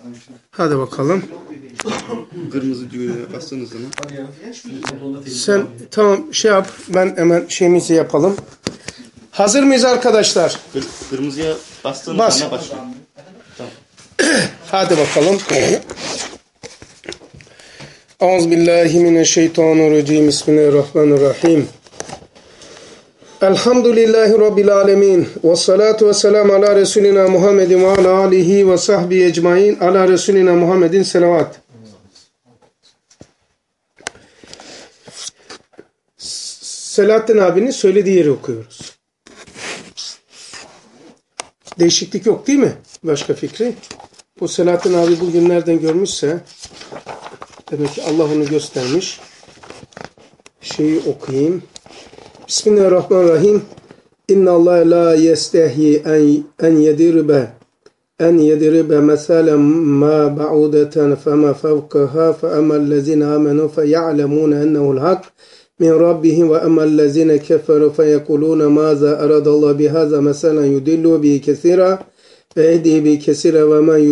Hadi bakalım. Kırmızı düğmeye bastığınız zaman. Sen tamam şey yap. Ben hemen şeyimizi yapalım. Hazır mıyız arkadaşlar? Kırmızıya bastığınız Bas. zaman başlıyor. Tamam. Hadi bakalım. Euzubillahimineşşeytanirracim. Bismillahirrahmanirrahim. Elhamdülillahi Rabbil alemin. Ve salatu ve selamu ala Resulina Muhammedin ve ala alihi ve sahbihi ecmain. Ala Resulina Muhammedin selavat. Selahattin abinin söylediği yeri okuyoruz. Değişiklik yok değil mi? Başka fikri. Bu Selahattin abi bugün nereden görmüşse demek ki Allah onu göstermiş. Şeyi okuyayım. Bismillahirrahmanirrahim. İnna Allah la yestehi en yedribe meselen ma ba'udeten fema fevkaha fe emmellezine amenu fe ya'lemune ennehu'l hak min rabbihim ve emmellezine keferu fe yekulune maza aradallahu bihaza meselen yudillu bi kesira ve ehdi bi kesira ve men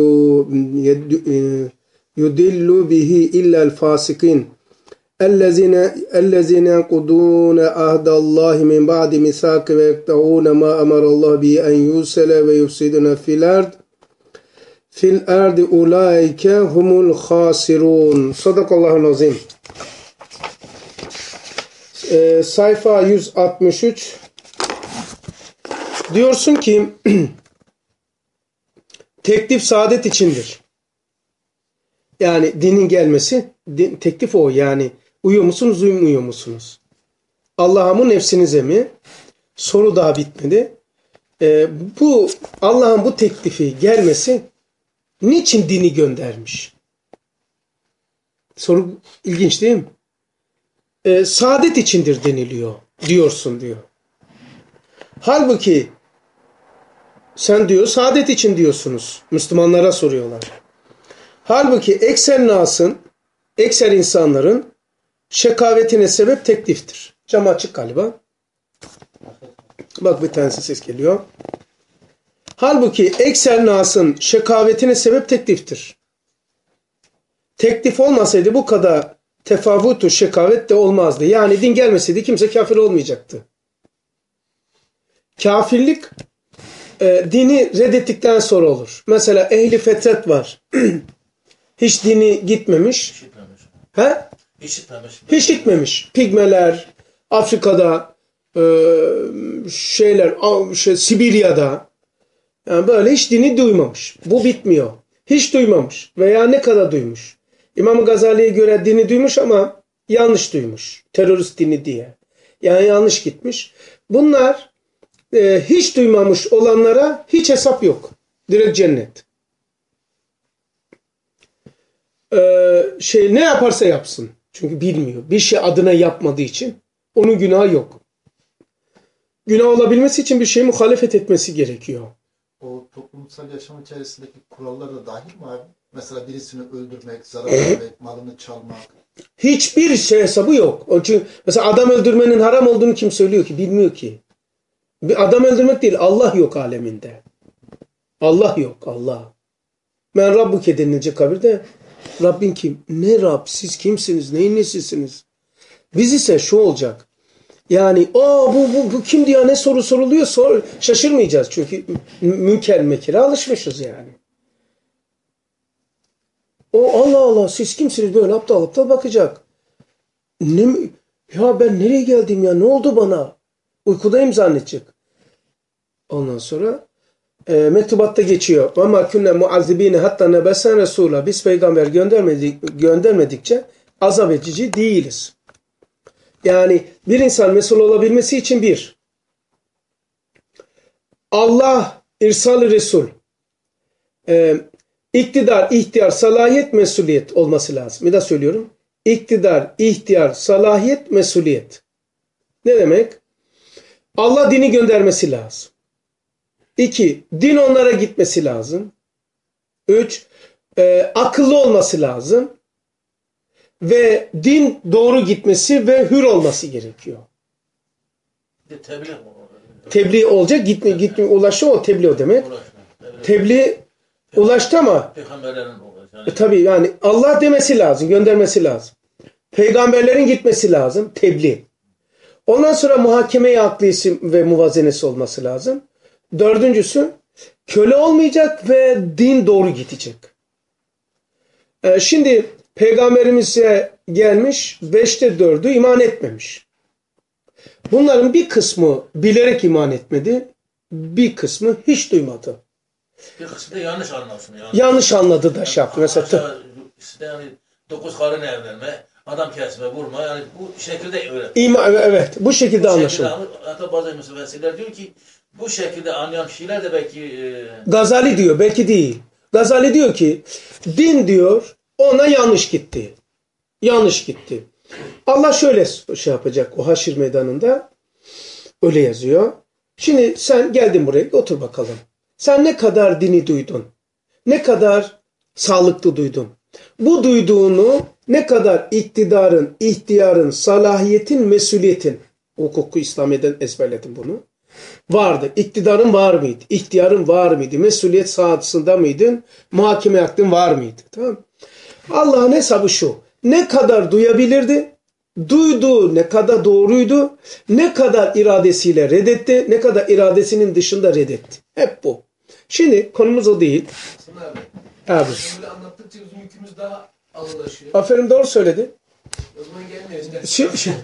yudillu bihi illa'l fasikin. اَلَّذِينَ يَنْقُضُونَ عَهْدَ اللّٰهِ مِنْ بَعْدِ مِيثَاقِهِ وَيَقْطَعُونَ مَا أَمَرَ اللّٰهُ بِهِ أَنْ يُوصَلَ وَيُفْسِدُونَ فِي الْأَرْضِ أُولَٰئِكَ هُمُ الْخَاسِرُونَ. Sadakallahu azim. Sayfa 163. Diyorsun ki teklif saadet içindir. Yani dinin gelmesi, teklif o yani. Uyuyor musunuz, uyumuyor musunuz? Allah'a mı, nefsinize mi? Soru daha bitmedi. Bu Allah'ın bu teklifi gelmesi niçin dini göndermiş? Soru ilginç değil mi? Saadet içindir deniliyor. Diyorsun diyor. Halbuki sen diyor saadet için diyorsunuz. Müslümanlara soruyorlar. Halbuki ekser insanların şekavetine sebep tekliftir. Cam açık galiba. Bak bir tanesi ses geliyor. Halbuki ekser nasın şekavetine sebep tekliftir. Teklif olmasaydı bu kadar tefavutu şekavet de olmazdı. Yani din gelmeseydi kimse kafir olmayacaktı. Kafirlik dini reddettikten sonra olur. Mesela ehli fetret var. Hiç dini gitmemiş. Hiç gitmemiş. Pigmeler, Afrika'da, Sibirya'da. Yani böyle hiç dini duymamış. Bu bitmiyor. Hiç duymamış. Veya ne kadar duymuş. İmam Gazali'ye göre dini duymuş ama yanlış duymuş. Terörist dini diye. Yani yanlış gitmiş. Bunlar hiç duymamış olanlara hiç hesap yok. Direkt cennet. Ne yaparsa yapsın. Çünkü bilmiyor. Bir şey adına yapmadığı için onun günahı yok. Günah olabilmesi için bir şeye muhalefet etmesi gerekiyor. O toplumsal yaşam içerisindeki kurallar da dahil mi abi? Mesela birisini öldürmek, zarar vermek, malını çalmak. Hiçbir şey hesabı yok. Onun için mesela adam öldürmenin haram olduğunu kim söylüyor ki? Bilmiyor ki. Bir adam öldürmek değil. Allah yok aleminde. Allah yok. Allah. Men Rabbuke denilecek kabirde. Rabbin kim? Ne Rab? Siz kimsiniz? Neyin nesisiniz? Biz ise şu olacak. Yani bu kim diye ne soru soruluyor şaşırmayacağız. Çünkü münker mekire alışmışız yani. Allah Allah siz kimsiniz? Böyle aptal bakacak. Ya ben nereye geldim ya? Ne oldu bana? Uykudayım zannedecek. Ondan sonra mektubatta geçiyor. وَمَا كُنَّ مُعَذِّب۪ينَ hatta nebesen Resul'a. Biz peygamber göndermedikçe azap edici değiliz. Yani bir insan mesul olabilmesi için Allah irsal-ı Resul iktidar, ihtiyar, salahiyet, mesuliyet olması lazım. Bir daha söylüyorum. İktidar, ihtiyar, salahiyet, mesuliyet. Ne demek? Allah dini göndermesi lazım. 2. Din onlara gitmesi lazım. 3. Akıllı olması lazım. Ve din doğru gitmesi ve hür olması gerekiyor. Tebliğ olacak. Gitme ulaşma o tebliğ o demek. Tebliğ Ulaştı ama Peygamberlerin yani. tabii yani Allah demesi lazım, göndermesi lazım. Peygamberlerin gitmesi lazım, tebliğ. Ondan sonra muhakeme-i aklisi ve muvazenesi olması lazım. Dördüncüsü, köle olmayacak ve din doğru gidecek. Şimdi Peygamberimize gelmiş, 5'te 4'ü iman etmemiş. Bunların bir kısmı bilerek iman etmedi, bir kısmı hiç duymadı. Bir kısmı da yanlış anlasın yani. Yanlış anladı da şey yaptı. Mesela işte yani 9 karın evlenme, adam kesme, vurma yani bu şekilde öyle. evet, bu şekilde anlaşıldı. Hatta bazı müfessirler diyor ki bu şekilde anlayan kişiler de belki Gazali diyor, belki değil. Gazali diyor ki din diyor ona yanlış gitti. Yanlış gitti. Allah şöyle şey yapacak o haşir meydanında. Öyle yazıyor. Şimdi sen geldin buraya, otur bakalım. Sen ne kadar dini duydun? Ne kadar sağlıklı duydun? Bu duyduğunu ne kadar iktidarın, ihtiyarın, salahiyetin, mesuliyetin, hukuku İslamiyet'ten ezberledin bunu. Vardı. İktidarın var mıydı? İhtiyarın var mıydı? Mesuliyet sahasında mıydın? Muhakeme hakkın var mıydı? Tamam. Allah'ın hesabı şu. Ne kadar duyabilirdi? Duyduğu ne kadar doğruydu? Ne kadar iradesiyle reddetti? Ne kadar iradesinin dışında reddetti? Hep bu. Şimdi konumuz o değil. Abi. Böyle anlattıkça bizim yükümüz daha ağırlaşıyor. Aferin, doğru söyledi. O zaman gelmiyor işte.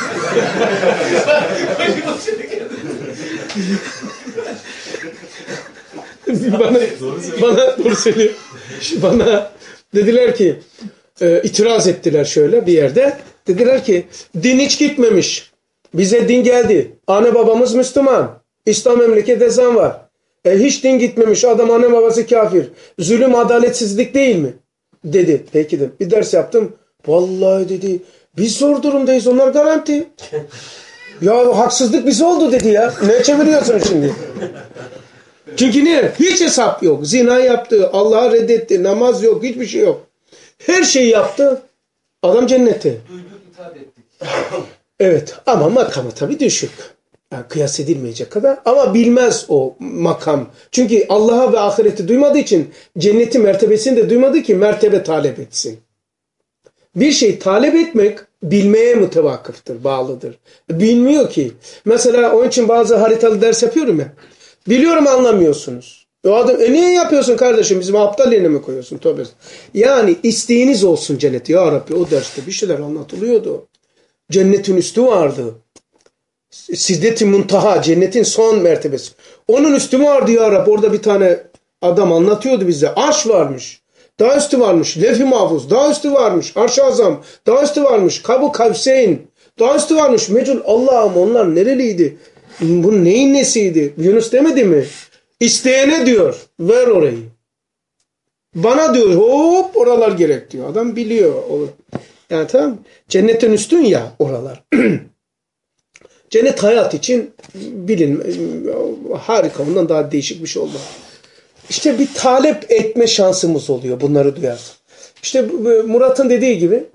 bana doğru söylüyor. Bana dediler ki itiraz ettiler şöyle bir yerde. Dediler ki din hiç gitmemiş. Bize din geldi. Anne babamız Müslüman. İslam memleket ezan var. Hiç din gitmemiş. Adam anne babası kafir. Zulüm adaletsizlik değil mi? Dedi. Peki dedim. Bir ders yaptım. Vallahi dedi. Biz zor durumdayız. Onlar garanti. Ya haksızlık bize oldu dedi ya. Ne çeviriyorsun şimdi? Çünkü niye? Hiç hesap yok. Zina yaptı. Allah'ı reddetti. Namaz yok. Hiçbir şey yok. Her şeyi yaptı. Adam cennette. Duyduk, itaat ettik. Evet. Ama makamı tabii düşük. Yani kıyas edilmeyecek kadar. Ama bilmez o makam. Çünkü Allah'a ve ahireti duymadığı için cenneti mertebesini de duymadı ki mertebe talep etsin. Bir şey talep etmek bilmeye mütevakıftır, bağlıdır. Bilmiyor ki. Mesela onun için bazı haritalı ders yapıyorum ya. Biliyorum anlamıyorsunuz. O adam niye yapıyorsun kardeşim? Bizim aptal yerine mi koyuyorsun? Tövbe. Yani isteğiniz olsun cenneti. Ya Rabbi o derste bir şeyler anlatılıyordu. Cennetin üstü vardı. Siddet-i Muntaha, cennetin son mertebesi. Onun üstü vardı ya Rabbi. Orada bir tane adam anlatıyordu bize. Arş varmış. Daha üstü varmış. Lef-i Mahfuz. Daha üstü varmış. Arş-ı Azam. Daha üstü varmış. Kabu Kavseyn. Daha üstü varmış. Mecul. Allah'ım onlar nereliydi? Bunun neyin nesiydi? Yunus demedi mi? İsteyene diyor. Ver orayı. Bana diyor. Hop oralar gerek diyor. Adam biliyor. Yani tamam. Cennetten üstün ya oralar. Cennet hayat için harika. Ondan daha değişik bir şey olmaz. İşte bir talep etme şansımız oluyor bunları duyarsak. İşte Murat'ın dediği gibi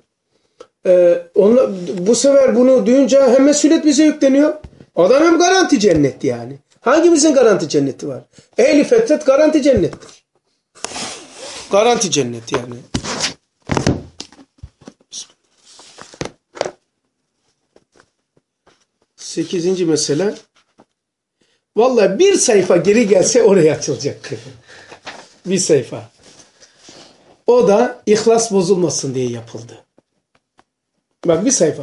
bu sefer bunu duyunca hem mesuliyet bize yükleniyor. Adam hem garanti cennet yani. Hangimizin garanti cenneti var? Ehli fetret garanti cennettir. Garanti cennet yani. 8. mesele. Vallahi bir sayfa geri gelse oraya açılacak. Bir sayfa. O da ihlas bozulmasın diye yapıldı. Bak bir sayfa.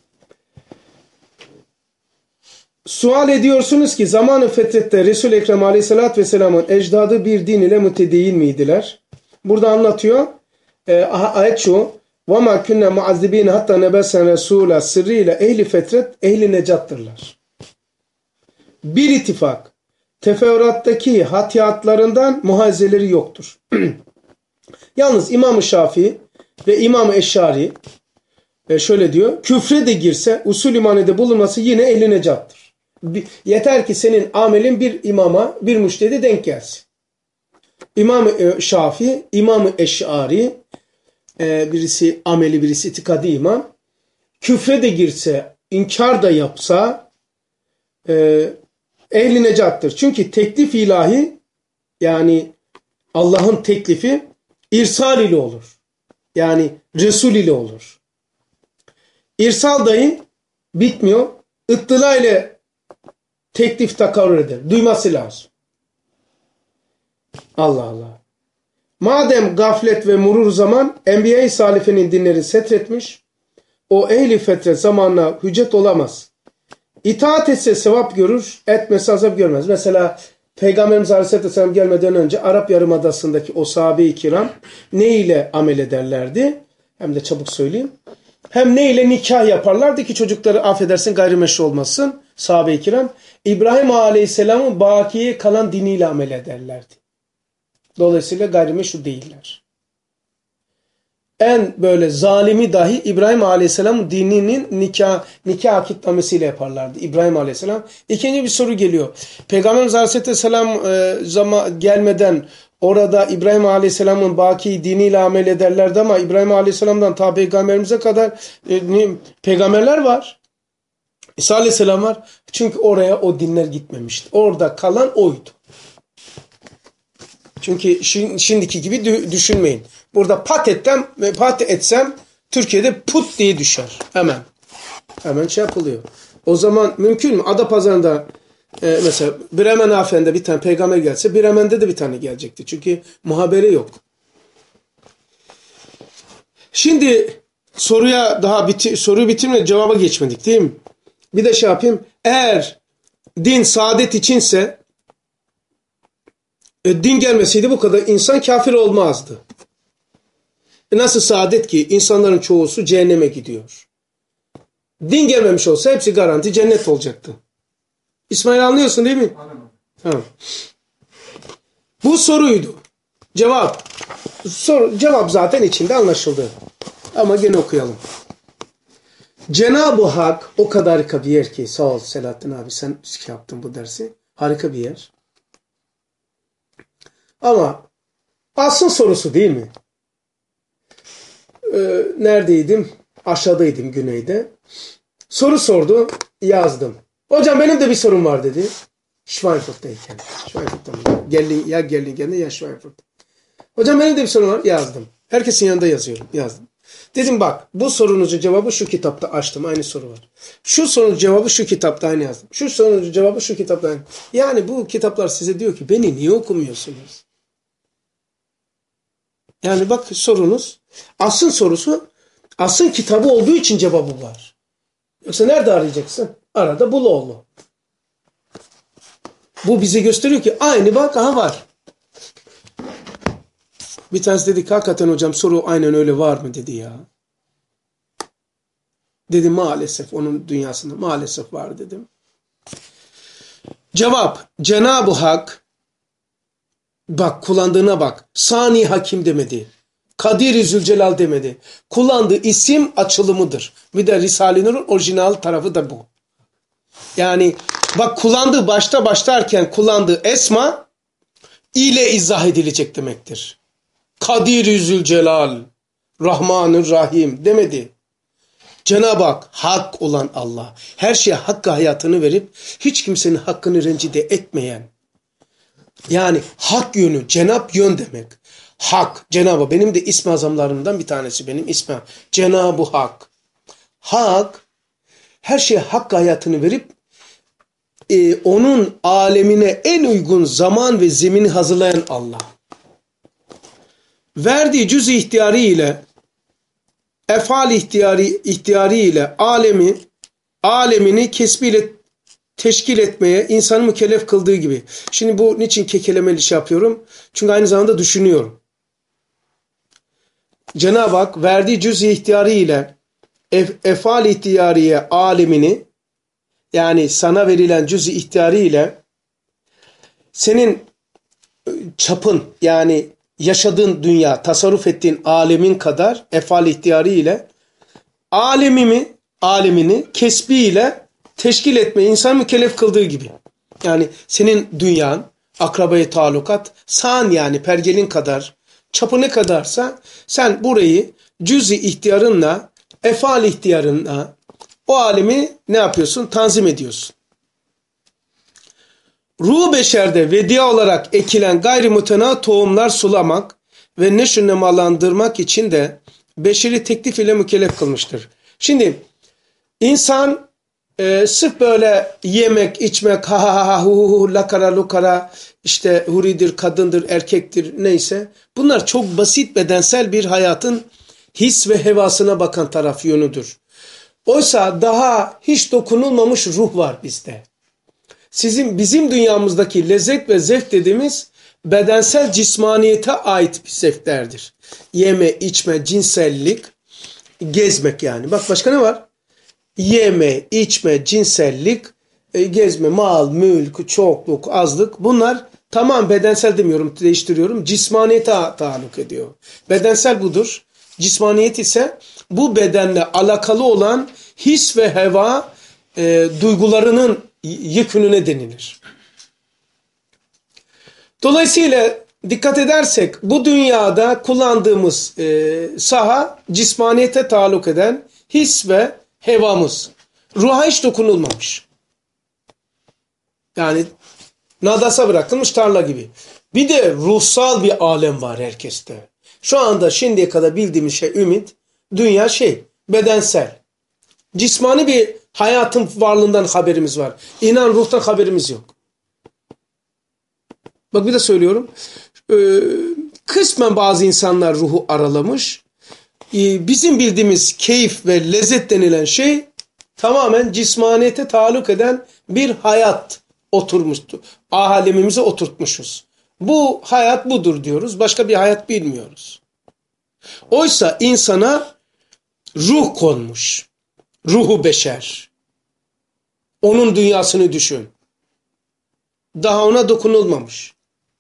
Sual ediyorsunuz ki zamanı fetrette Resul-i Ekrem Aleyhisselatü Vesselam'ın ecdadı bir din ile mütedeyyin miydiler? Burada anlatıyor. Ayet şu. وَمَا كُنَّا مُعَذِّب۪ينَ hatta nebesen Resul'a sırrıyla ehli fetret ehli necattırlar. Bir ittifak. Tefevrattaki hatiyatlarından muhazeleri yoktur. Yalnız İmam-ı Şafii ve İmam-ı Eşşari şöyle diyor. Küfre de girse usul imanede bulunması yine ehli necattır. Yeter ki senin amelin bir imama, bir müştehide denk gelsin. İmam-ı Şafii, İmam-ı Eşşari, birisi ameli, birisi itikadi imam. Küfre de girse, inkar da yapsa ehli necattır. Çünkü teklif ilahi yani Allah'ın teklifi irsal ile olur. Yani Resul ile olur. İrsal dahi bitmiyor. İttila ile teklif takarrur eder. Duyması lazım. Allah Allah. Madem gaflet ve murur zaman Enbiya-i Salife'nin dinleri setretmiş, o ehli fetret zamanına hüccet olamaz. İtaat etse sevap görür, etmese azap görmez. Mesela Peygamberimiz Aleyhisselam gelmeden önce Arap Yarımadası'ndaki o sahabe-i kiram ne ile amel ederlerdi? Hem de çabuk söyleyeyim. Hem ne ile nikah yaparlardı ki çocukları affedersin gayrimeşru olmasın sahabe-i kiram. İbrahim Aleyhisselam'ın bakiye kalan diniyle amel ederlerdi. Dolayısıyla gayrimeşru değiller. En böyle zalimi dahi İbrahim Aleyhisselam dininin nikah akitnamesiyle yaparlardı. İbrahim Aleyhisselam. İkinci bir soru geliyor. Peygamberimiz Aleyhisselam gelmeden orada İbrahim Aleyhisselam'ın baki diniyle amel ederlerdi ama İbrahim Aleyhisselam'dan ta Peygamberimize kadar peygamberler var. İsa Aleyhisselam var. Çünkü oraya o dinler gitmemişti. Orada kalan oydu. Çünkü şimdiki gibi düşünmeyin. Burada pat etsem Türkiye'de put diye düşer. Hemen şey yapılıyor. O zaman mümkün mü? Adapazarı'nda mesela Bremen Afen'de bir tane peygamber gelse Bremen'de de bir tane gelecekti. Çünkü muhabere yok. Şimdi soruyu bitirmeden cevaba geçmedik değil mi? Bir de şey yapayım. Eğer din saadet içinse din gelmeseydi bu kadar insan kafir olmazdı. Nasıl saadet ki insanların çoğusu cehenneme gidiyor. Din gelmemiş olsa hepsi garanti cennet olacaktı. İsmail anlıyorsun değil mi? Anladım. Tamam. Bu soruydu. Cevap zaten içinde anlaşıldı. Ama gene okuyalım. Cenab-ı Hak o kadar harika bir yer ki sağ ol Selahattin abi sen yaptın bu dersi. Harika bir yer. Ama asıl sorusu değil mi? Neredeydim? Aşağıdaydım güneyde. Soru sordu. Yazdım. Hocam benim de bir sorum var dedi. Schweinfurt'tayken. Schweinfurt'ta Gerlingen'de ya Schweinfurt. Hocam benim de bir sorum var. Yazdım. Herkesin yanında yazıyorum. Yazdım. Dedim bak bu sorunuzun cevabı şu kitapta açtım. Aynı soru var. Şu sorunun cevabı şu kitapta aynı yazdım. Şu sorunun cevabı şu kitapta aynı. Yani bu kitaplar size diyor ki beni niye okumuyorsunuz? Yani bak sorunuz asıl kitabı olduğu için cevabı var. Yoksa nerede arayacaksın? Arada bul oğlu. Bu bize gösteriyor ki aynı bak aha var. Bir tanesi dedi ki hakikaten hocam soru aynen öyle var mı dedi ya. Dedim maalesef onun dünyasında maalesef var dedim. Cevap Cenab-ı Hak bak kullandığına bak. Sani Hakim demedi. Kadir-i Zülcelal demedi. Kullandığı isim açılımıdır. Bir de Risale-i Nur'un orijinal tarafı da bu. Yani bak kullandığı başlarken kullandığı esma ile izah edilecek demektir. Kadir-i Zülcelal, Rahman-ı Rahim demedi. Cenab-ı Hak, hak olan Allah. Her şeye hakkı hayatını verip hiç kimsenin hakkını rencide etmeyen. Yani hak yönü, Cenab yön demek. Hak, Cenab-ı benim de ismi azamlarımdan bir tanesi benim ismim. Cenab-ı Hak. Hak, her şeye hakkı hayatını verip onun alemine en uygun zaman ve zemini hazırlayan Allah. Verdiği cüz-i ihtiyarı ile efal ihtiyarı ile alemini kesbiyle teşkil etmeye insanı mükellef kıldığı gibi. Şimdi bu niçin kekelemeli şey yapıyorum? Çünkü aynı zamanda düşünüyorum. Cenab-ı Hak verdiği cüz-i ihtiyarı ile efal ihtiyariye alemini yani sana verilen cüz-i ihtiyarı ile senin çapın yani yaşadığın dünya, tasarruf ettiğin alemin kadar efal ihtiyarı ile alemini kesbiyle teşkil etmeyi insan mükellef kıldığı gibi. Yani senin dünyan, akrabaya talukat, sağın yani pergelin kadar, çapı ne kadarsa sen burayı cüz-i ihtiyarınla, efal ihtiyarınla o alemi ne yapıyorsun? Tanzim ediyorsun. ruh beşerde vedia olarak ekilen gayrimütena tohumlar sulamak ve neşünemalandırmak için de beşeri teklif ile mükellef kılmıştır. Şimdi insan sırf böyle yemek, içmek, ha ha ha hu hu hu, lakara lukara, işte huridir, kadındır, erkektir neyse. Bunlar çok basit bedensel bir hayatın his ve hevasına bakan taraf yönüdür. Oysa daha hiç dokunulmamış ruh var bizde. Bizim dünyamızdaki lezzet ve zevk dediğimiz bedensel cismaniyete ait bir zevklerdir. Yeme, içme, cinsellik, gezmek yani. Bak başka ne var? Yeme, içme, cinsellik, gezme, mal, mülk, çokluk, azlık, bunlar tamam bedensel demiyorum, değiştiriyorum. Cismaniyete taalluk ediyor. Bedensel budur. Cismaniyet ise bu bedenle alakalı olan his ve heva duygularının yükününe denilir. Dolayısıyla dikkat edersek bu dünyada kullandığımız saha cismaniyete taalluk eden his ve hevamız. Ruha hiç dokunulmamış. Yani nadasa bırakılmış tarla gibi. Bir de ruhsal bir alem var herkeste. Şu anda şimdiye kadar bildiğimiz şey ümit, dünya bedensel. Cismani bir hayatın varlığından haberimiz var. İnan ruhtan haberimiz yok. Bak bir de söylüyorum. Kısmen bazı insanlar ruhu aralamış. Bizim bildiğimiz keyif ve lezzet denilen şey tamamen cismaniyete taalluk eden bir hayat oturmuştu. Alemimize oturtmuşuz. Bu hayat budur diyoruz. Başka bir hayat bilmiyoruz. Oysa insana ruh konmuş. Ruhu beşer. Onun dünyasını düşün. Daha ona dokunulmamış.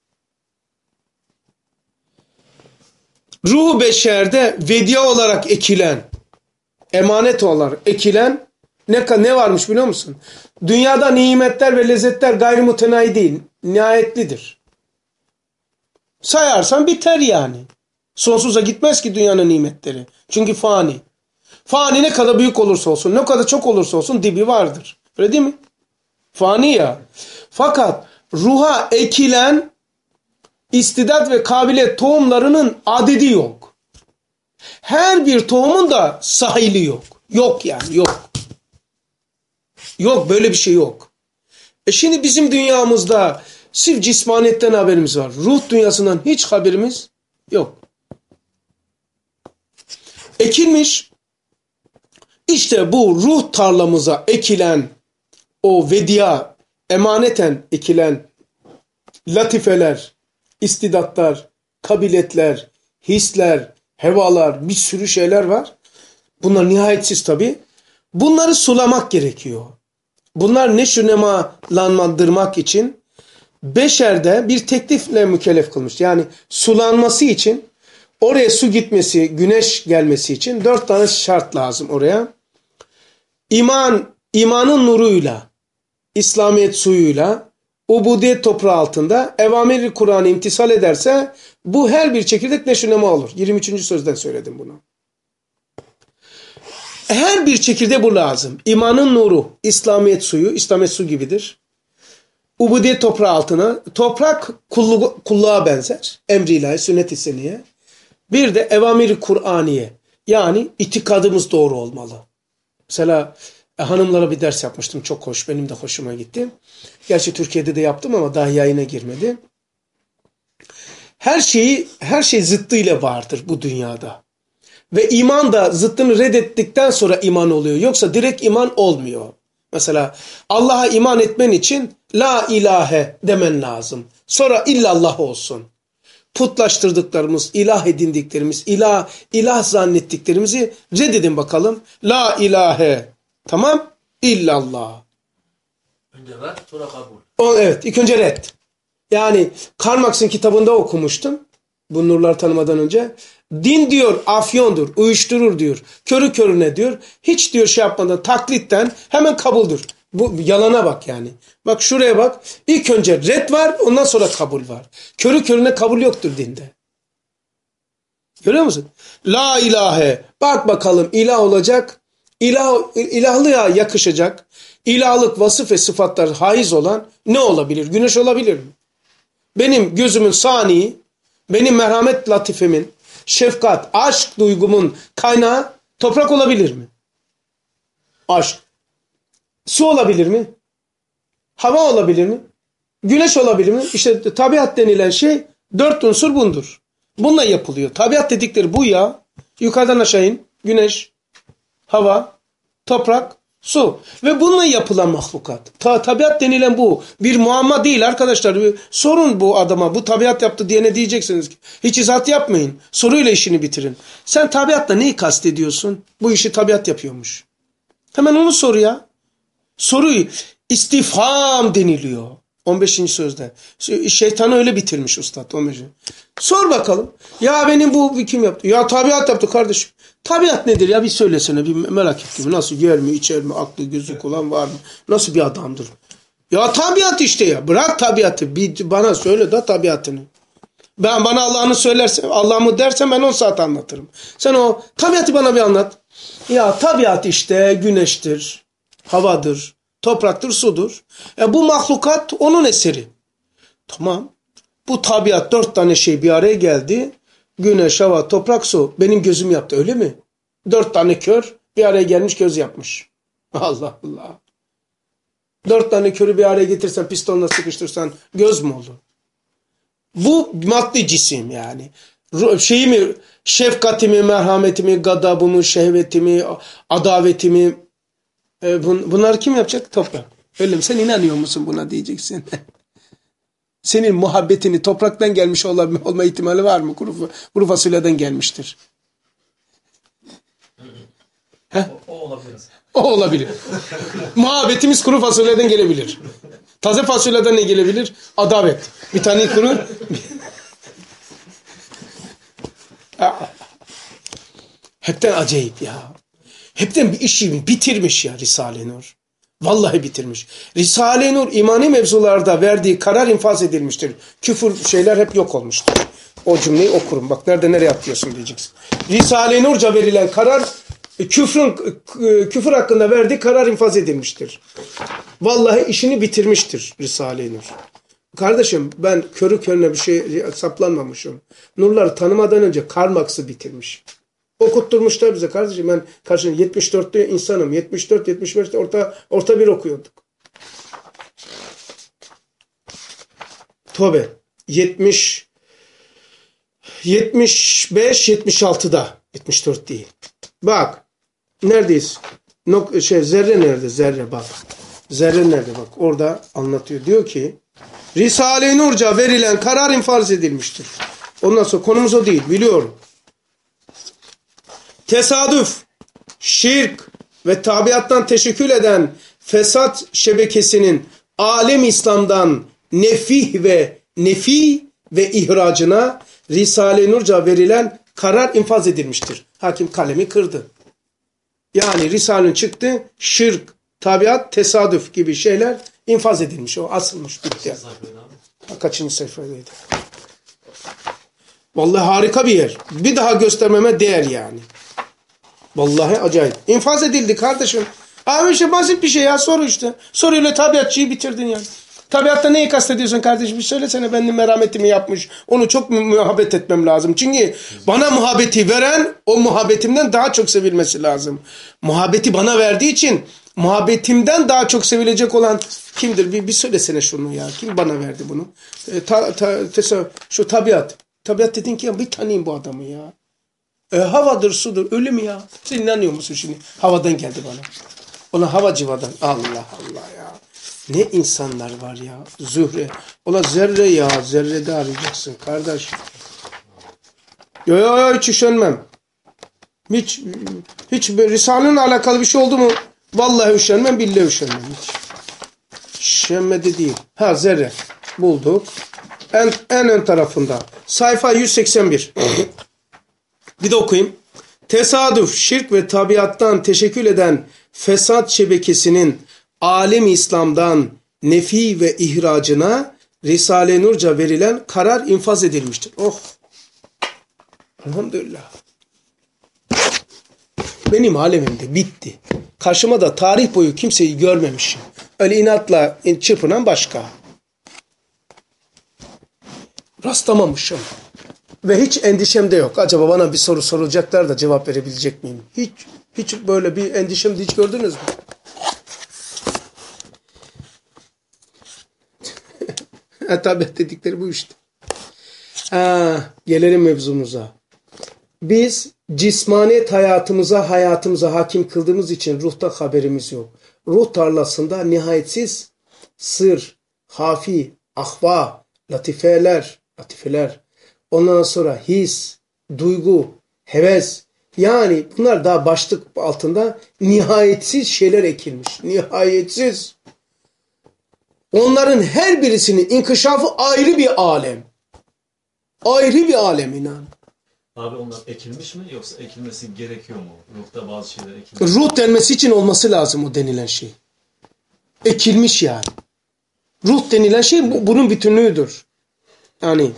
Ruhu beşerde vedia olarak ekilen, emanet olarak ekilen ne varmış biliyor musun? Dünyada nimetler ve lezzetler gayrimütenahi değil, nihayetlidir. Sayarsan biter yani. Sonsuza gitmez ki dünyanın nimetleri. Çünkü fani. Fani ne kadar büyük olursa olsun, ne kadar çok olursa olsun dibi vardır. Öyle değil mi? Fani ya. Fakat ruha ekilen istidat ve kabiliyet tohumlarının adedi yok. Her bir tohumun da sahili yok. Yok yani yok. Yok böyle bir şey yok. Şimdi bizim dünyamızda sırf cismaniyetten haberimiz var. Ruh dünyasından hiç haberimiz yok. Ekilmiş. İşte bu ruh tarlamıza ekilen o vedia, emaneten ekilen latifeler, istidatlar, kabiliyetler, hisler, hevalar, bir sürü şeyler var. Bunlar nihayetsiz tabii. Bunları sulamak gerekiyor. Bunlar neşünemalandırmak için beşerde bir teklifle mükellef kılmış. Yani sulanması için, oraya su gitmesi, güneş gelmesi için 4 tane şart lazım oraya. İmanın nuruyla, İslamiyet suyuyla, ubudiyet toprağı altında evamir-i Kur'an'ı imtisal ederse bu her bir çekirdek neşünema olur. 23. sözden söyledim bunu. Her bir çekirdeğe bu lazım. İmanın nuru, İslamiyet suyu, İslamiyet su gibidir. Ubudiyet toprağı altına, toprak kulluğa benzer. Emri ilahi, sünnet-i seniye. Bir de evamir-i Kur'aniye. Yani itikadımız doğru olmalı. Mesela hanımlara bir ders yapmıştım. Çok hoş. Benim de hoşuma gitti. Gerçi Türkiye'de de yaptım ama daha yayına girmedi. Her şey zıttıyla vardır bu dünyada. Ve iman da zıttını reddettikten sonra iman oluyor. Yoksa direkt iman olmuyor. Mesela Allah'a iman etmen için la ilahe demen lazım. Sonra illallah olsun. Putlaştırdıklarımız, ilah edindiklerimiz, ilah zannettiklerimizi reddedin bakalım. La ilahe. Tamam? İllallah. Önce red, sonra kabul. Evet, ilk önce red. Yani Karl Marx'ın kitabında okumuştum. Bu nurları tanımadan önce. Din diyor afyondur, uyuşturur diyor. Körü körüne diyor. Hiç diyor şey yapmadan taklitten hemen kabuldür. Bu yalana bak yani. Bak şuraya bak. İlk önce red var, ondan sonra kabul var. Körü körüne kabul yoktur dinde. Görüyor musun? La ilahe. Bak bakalım ilah olacak. İlahlığa yakışacak. ilahlık vasıf ve sıfatlar haiz olan ne olabilir? Güneş olabilir mi? Benim gözümün sani, benim merhamet latifemin, şefkat, aşk duygumun kaynağı toprak olabilir mi? Aşk. Su olabilir mi? Hava olabilir mi? Güneş olabilir mi? İşte tabiat denilen şey 4 unsur bundur. Bununla yapılıyor. Tabiat dedikleri bu ya. Yukarıdan aşağı in. Güneş, hava, toprak, su. Ve bununla yapılan mahlukat. Tabiat denilen bu. Bir muamma değil arkadaşlar. Sorun bu adama. Bu tabiat yaptı diye ne diyeceksiniz ki? Hiç izahat yapmayın. Soruyla işini bitirin. Sen tabiatla neyi kastediyorsun? Bu işi tabiat yapıyormuş. Hemen onu sor ya. Soruyu istifham deniliyor. 15. sözde. Şeytanı öyle bitirmiş ustad. 15. Sor bakalım. Ya benim bu kim yaptı? Ya tabiat yaptı kardeşim. Tabiat nedir ya bir söylesene. Bir merak ettim. Nasıl yer mi içer mi aklı gözü kulağın var mı? Nasıl bir adamdır? Ya tabiat işte ya. Bırak tabiatı. Bana söyle da tabiatını. Bana Allah'ını söylersen, Allah'ımı dersen ben 10 saat anlatırım. Sen o tabiatı bana bir anlat. Ya tabiat işte güneştir, havadır, topraktır, sudur. Bu mahlukat onun eseri. Tamam. Bu tabiat 4 tane şey bir araya geldi. Güneş, hava, toprak, su. Benim gözüm yaptı öyle mi? 4 tane kör bir araya gelmiş göz yapmış. Allah Allah. 4 tane körü bir araya getirsen pistonla sıkıştırsan göz mü olur? Bu maddi cisim yani. Şeyimi, şefkatimi, merhametimi, gadabımı, şehvetimi, adavetimi bunları kim yapacak? Toprak. Öyle mi? Sen inanıyor musun buna diyeceksin. Senin muhabbetini topraktan gelmiş olma ihtimali var mı? Kuru fasulyeden gelmiştir. O olabilir. O olabilir. Muhabbetimiz kuru fasulyeden gelebilir. Taze fasulyeden ne gelebilir? Adavet. Bir tane kuru. Hepten acayip ya. Hepten bir işi bitirmiş ya Risale-i Nur. Vallahi bitirmiş. Risale-i Nur imani mevzularda verdiği karar infaz edilmiştir. Küfür şeyler hep yok olmuştur. O cümleyi okurum. Bak nereye atıyorsun diyeceksin. Risale-i Nur'ca verilen karar küfür hakkında verdiği karar infaz edilmiştir. Vallahi işini bitirmiştir Risale-i Nur. Kardeşim ben körü körüne bir şey saplanmamışım. Nurları tanımadan önce Karl Marx'ı bitirmiş. Okutturmuşlar bize kardeşim. Ben karşımda 74'te insanım. 74-75'te orta bir okuyorduk. Tövbe. 75-76'da. 74 değil. Bak. Neredeyiz? Zerre nerede? Zerre bak. Zerre nerede? Bak orada anlatıyor. Diyor ki Risale-i Nur'ca verilen karar infaz edilmiştir. Ondan sonra konumuz o değil. Biliyorum. Tesadüf, şirk ve tabiattan teşekkül eden fesat şebekesinin alem İslam'dan nefi ve ihracına Risale-i Nur'ca verilen karar infaz edilmiştir. Hakim kalemi kırdı. Yani Risale'nin çıktı, şirk, tabiat, tesadüf gibi şeyler infaz edilmiş. O asılmış, bitti. Kaçıncı sayfadaydı? Vallahi harika bir yer. Bir daha göstermeme değer yani. Vallahi acayip. İnfaz edildi kardeşim. Abi işte basit bir şey ya, soru işte. Soruyla tabiatçıyı bitirdin yani. Tabiatta neyi kastediyorsun kardeşim? Bir söylesene, benim merhametimi yapmış. Onu çok muhabbet etmem lazım. Çünkü bana muhabbeti veren o muhabbetimden daha çok sevilmesi lazım. Muhabbeti bana verdiği için muhabbetimden daha çok sevilecek olan kimdir? Bir söylesene şunu ya. Kim bana verdi bunu? Şu tabiat. Tabiat dedin ki ya bir tanıyayım bu adamı ya. Havadır, sudur. Öyle mi ya? Sen inanıyor musun şimdi? Havadan geldi bana. Ona hava civadan. Allah Allah ya. Ne insanlar var ya. Zühre. Ola zerre ya. Zerrede arayacaksın kardeş. Yo hiç üşenmem. Hiç Risale'nin alakalı bir şey oldu mu? Vallahi üşenmem, billahi üşenmem. Hiç. Üşenmedi değil. Ha zerre. Bulduk. En ön tarafında. Sayfa 181. Bir de okuyayım. Tesadüf, şirk ve tabiattan teşekkül eden fesat şebekesinin alem-i İslam'dan nefi ve ihracına Risale-i Nur'ca verilen karar infaz edilmiştir. Oh! Elhamdülillah. benim alemimde bitti. Karşıma da tarih boyu kimseyi görmemişim. Öyle inatla çırpınan başka. Rastlamamışım. Ve hiç endişem de yok. Acaba bana bir soru soracaklar da cevap verebilecek miyim? Hiç böyle bir endişem de hiç gördünüz mü? Tabi dedikleri bu işte. Gelelim mevzumuza. Biz cismaniyet hayatımıza hakim kıldığımız için ruhta haberimiz yok. Ruh tarlasında nihayetsiz sır, hafi, ahva, latifeler, ondan sonra his, duygu, heves, yani bunlar daha başlık altında nihayetsiz şeyler ekilmiş. Nihayetsiz. Onların her birisinin inkişafı ayrı bir alem. Ayrı bir alem inan. Abi onlar ekilmiş mi yoksa ekilmesi gerekiyor mu? Ruhta bazı şeyler ekilmiş. Ruh denmesi için olması lazım o denilen şey. Ekilmiş yani. Ruh denilen şey bunun bütünlüğüdür. Yani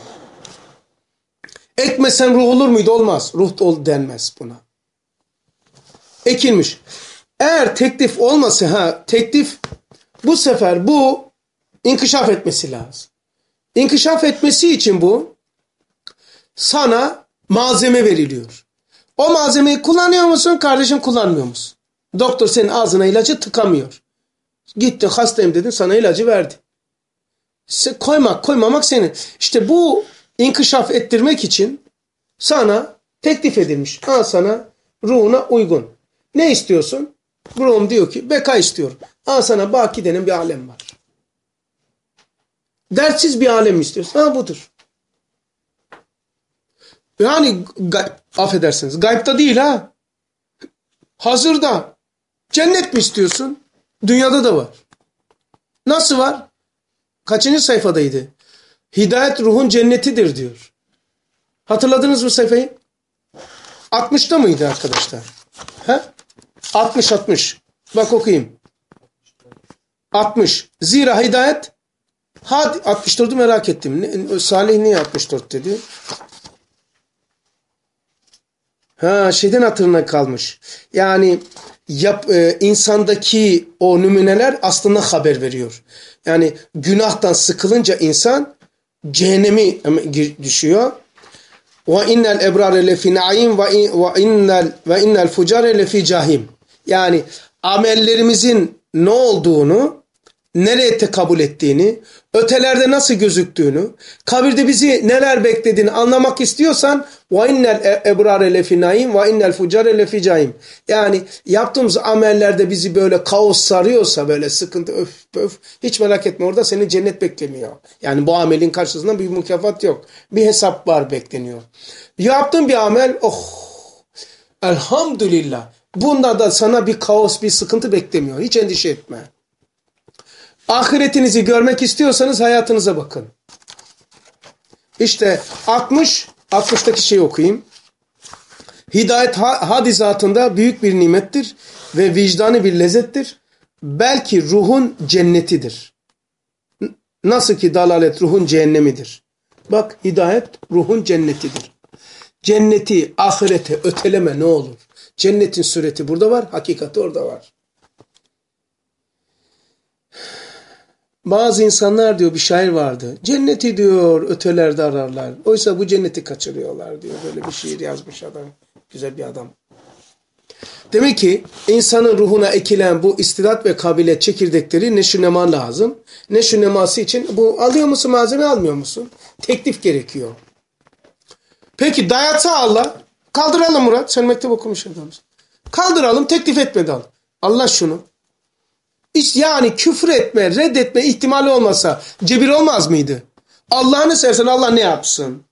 ekmesen ruh olur muydu? Olmaz. Ruh denmez buna. Ekilmiş. Eğer teklif olmasa teklif bu sefer bu inkişaf etmesi lazım. İnkişaf etmesi için bu sana malzeme veriliyor. O malzemeyi kullanıyor musun? Kardeşim kullanmıyor musun? Doktor senin ağzına ilacı tıkamıyor. Gittin hastayım dedin sana ilacı verdi. Koymamak senin. İşte bu inkişaf ettirmek için sana teklif edilmiş. Al sana ruhuna uygun. Ne istiyorsun? Ruhum diyor ki beka istiyorum. Al sana baki denen bir alem var. Dertsiz bir alem mi istiyorsun? Budur. Yani affedersiniz gaybta değil hazırda. Cennet mi istiyorsun? Dünyada da var. Nasıl var? Kaçıncı sayfadaydı? Hidayet ruhun cennetidir diyor. Hatırladınız mı sayfayı? 60'ta mıydı arkadaşlar? 60. Bak okuyayım. 60. Zira hidayet 64'ü merak ettim. Salih niye 64 dedi? Şeyden hatırına kalmış. Yani insandaki o numuneler aslında haber veriyor. Yani günahtan sıkılınca insan cehennemi düşüyor. Ve innel ebrare lefi naim ve innel fucare lefi cahim. Yani amellerimizin ne olduğunu, nereye tekabül ettiğini, ötelerde nasıl gözüktüğünü, kabirde bizi neler beklediğini anlamak istiyorsan وَاِنَّ الْاَبْرَارَ لَفِي نَعِيمٍ وَاِنَّ الْفُجَّارَ لَفِي جَحِيمٍ. Yani yaptığımız amellerde bizi böyle kaos sarıyorsa, böyle sıkıntı hiç merak etme, orada seni cennet beklemiyor. Yani bu amelin karşısında bir mükafat yok. Bir hesap var bekleniyor. Yaptığın bir amel elhamdülillah. Bunda da sana bir kaos, bir sıkıntı beklemiyor. Hiç endişe etme. Ahiretinizi görmek istiyorsanız hayatınıza bakın. İşte 60'taki şeyi okuyayım. Hidayet hadizatında büyük bir nimettir ve vicdanı bir lezzettir. Belki ruhun cennetidir. Nasıl ki dalalet ruhun cehennemidir. Bak hidayet ruhun cennetidir. Cenneti, ahirete öteleme ne olur. Cennetin sureti burada var, hakikati orada var. Bazı insanlar diyor, bir şair vardı. Cenneti diyor ötelerde ararlar. Oysa bu cenneti kaçırıyorlar diyor. Böyle bir şiir yazmış adam. Güzel bir adam. Demek ki insanın ruhuna ekilen bu istidat ve kabiliyet çekirdekleri neşünema lazım. Neşüneması için bu alıyor musun malzeme, almıyor musun? Teklif gerekiyor. Peki dayatsa Allah. Kaldıralım Murat. Sen mektep okumuş adamsın. Kaldıralım, teklif etmedi Allah. Allah şunu. Yani küfür etme, reddetme ihtimali olmasa cebir olmaz mıydı? Allah'ını seversen Allah ne yapsın?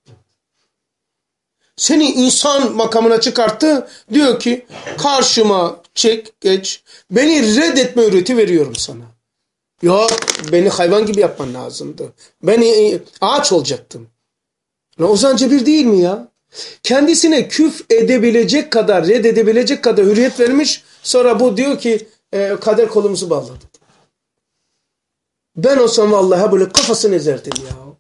Seni insan makamına çıkarttı. Diyor ki karşıma çek, geç. Beni reddetme öğreti veriyorum sana. Ya beni hayvan gibi yapman lazımdı. Beni ağaç olacaktım. O zaman cebir değil mi ya? Kendisine küf edebilecek kadar, reddedebilecek kadar hürriyet vermiş. Sonra bu diyor ki kader kolumuzu bağladı. Ben olsam vallahi böyle kafasını ezerdim ya.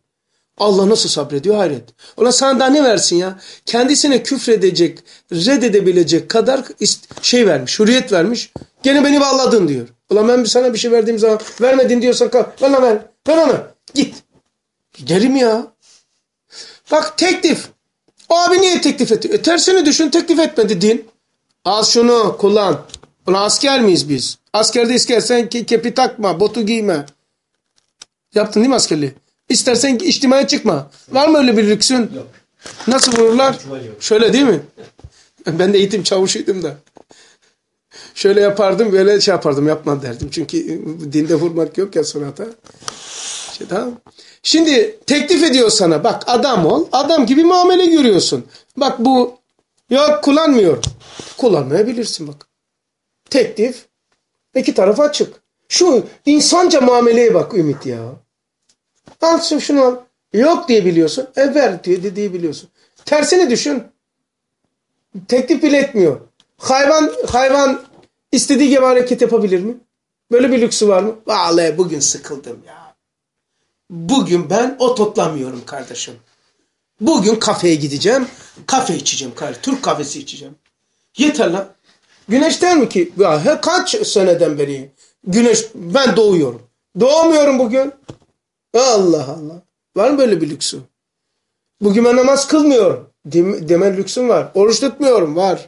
Allah nasıl sabrediyor hayret. Ulan sana daha ne versin ya? Kendisine küfredecek, reddedebilecek kadar şey vermiş, hürriyet vermiş. Gene beni bağladın diyor. Ulan ben sana bir şey verdiğim zaman vermedin diyorsan bana ver. Ver onu. Git. Giderim ya. Bak teklif. O abi niye teklif etti? Tersini düşün, teklif etmedi din. Al şunu kullan. Ulan asker miyiz biz? Askerde istersen kepi takma, botu giyme. Yaptın değil mi askerliği? İstersen içtimaya çıkma. Var mı öyle bir lüksün? Yok. Nasıl vururlar? Şöyle değil mi? Ben de eğitim çavuşuydum da. Şöyle yapardım, böyle şey yapardım, yapma derdim. Çünkü dinde vurmak yok ya sonata. Tamam. Şimdi teklif ediyor sana, bak adam ol, adam gibi muamele görüyorsun. Bak bu, yok kullanmıyorum. Kullanmayabilirsin bak. Teklif, iki tarafı açık. Şu insanca muameleye bak Ümit ya. Al şunu al. Yok diye biliyorsun. Ver diye biliyorsun. Tersini düşün. Teklif bile etmiyor. Hayvan istediği gibi hareket yapabilir mi? Böyle bir lüksü var mı? Vallahi bugün sıkıldım ya. Bugün ben o toplamıyorum kardeşim. Bugün kafeye gideceğim. Kafe içeceğim kardeşim. Türk kahvesi içeceğim. Yeter lan. Güneş der mi ki? Ya, kaç seneden beri güneş ben doğuyorum. Doğmuyorum bugün. Allah Allah. Var mı böyle bir lüksü? Bugün ben namaz kılmıyorum. Deme lüksüm var. Oruç tutmuyorum. Var.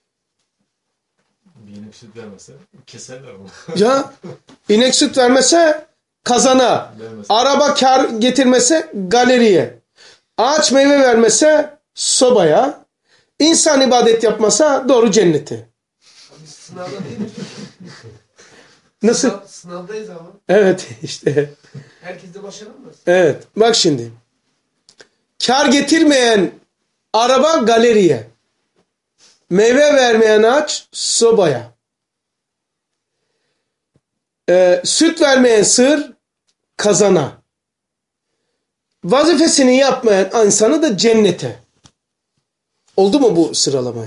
Bir inek süt vermese keserler onu. Ya inek süt vermese kazana. Vermese. Araba kar getirmese galeriye. Ağaç meyve vermese sobaya. İnsan ibadet yapmasa doğru cennete. Biz sınavda değil mi? Nasıl? Sınavdayız ama. Evet işte. Herkes de başaramaz. Evet. Bak şimdi. Kar getirmeyen araba galeriye. Meyve vermeyen ağaç sobaya. Süt vermeyen sığır kazana. Vazifesini yapmayan insanı da cennete. Oldu mu bu sıralama?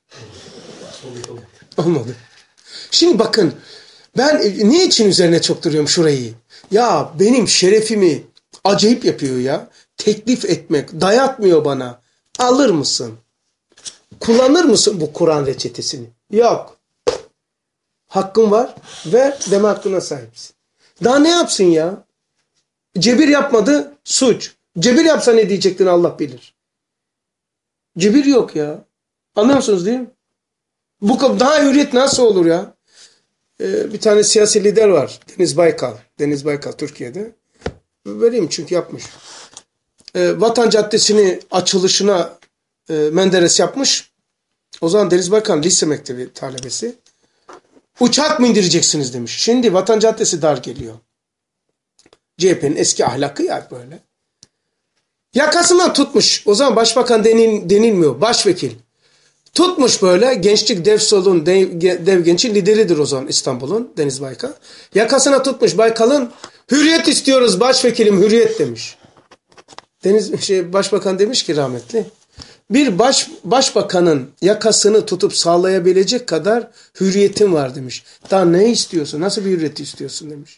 Olmadı. Şimdi bakın. Ben niçin üzerine çok duruyorum şurayı? Ya benim şerefimi acayip yapıyor ya. Teklif etmek, dayatmıyor bana. Alır mısın? Kullanır mısın bu Kur'an reçetesini? Yok. Hakkın var. Ver deme hakkına sahipsin. Daha ne yapsın ya? Cebir yapmadı, suç. Cebir yapsa ne diyecektin Allah bilir. Cebir yok ya. Anlıyor musunuz değil mi? Bu daha hürriyet nasıl olur ya? Bir tane siyasi lider var. Deniz Baykal. Deniz Baykal Türkiye'de. Vereyim çünkü yapmış. Vatan Caddesi'ni açılışına Menderes yapmış. O zaman Deniz Baykal lise mektebi talebesi. Uçak mı indireceksiniz demiş. Şimdi Vatan Caddesi dar geliyor. CHP'nin eski ahlakı ya böyle. Yakasından tutmuş. O zaman başbakan denilmiyor. Başvekil. Tutmuş böyle Gençlik Dev Sol'un Dev Genç'in lideridir o zaman İstanbul'un Deniz Baykal. Yakasına tutmuş Baykal'ın hürriyet istiyoruz başvekilim hürriyet demiş. Başbakan demiş ki rahmetli bir başbakanın yakasını tutup sağlayabilecek kadar hürriyetin var demiş. Daha ne istiyorsun? Nasıl bir hürriyet istiyorsun demiş.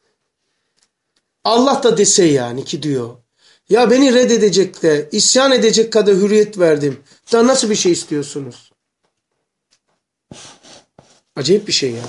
Allah da dese yani ki diyor. Ya beni reddedecek de isyan edecek kadar hürriyet verdim. Daha nasıl bir şey istiyorsunuz? Acayip bir şey ya.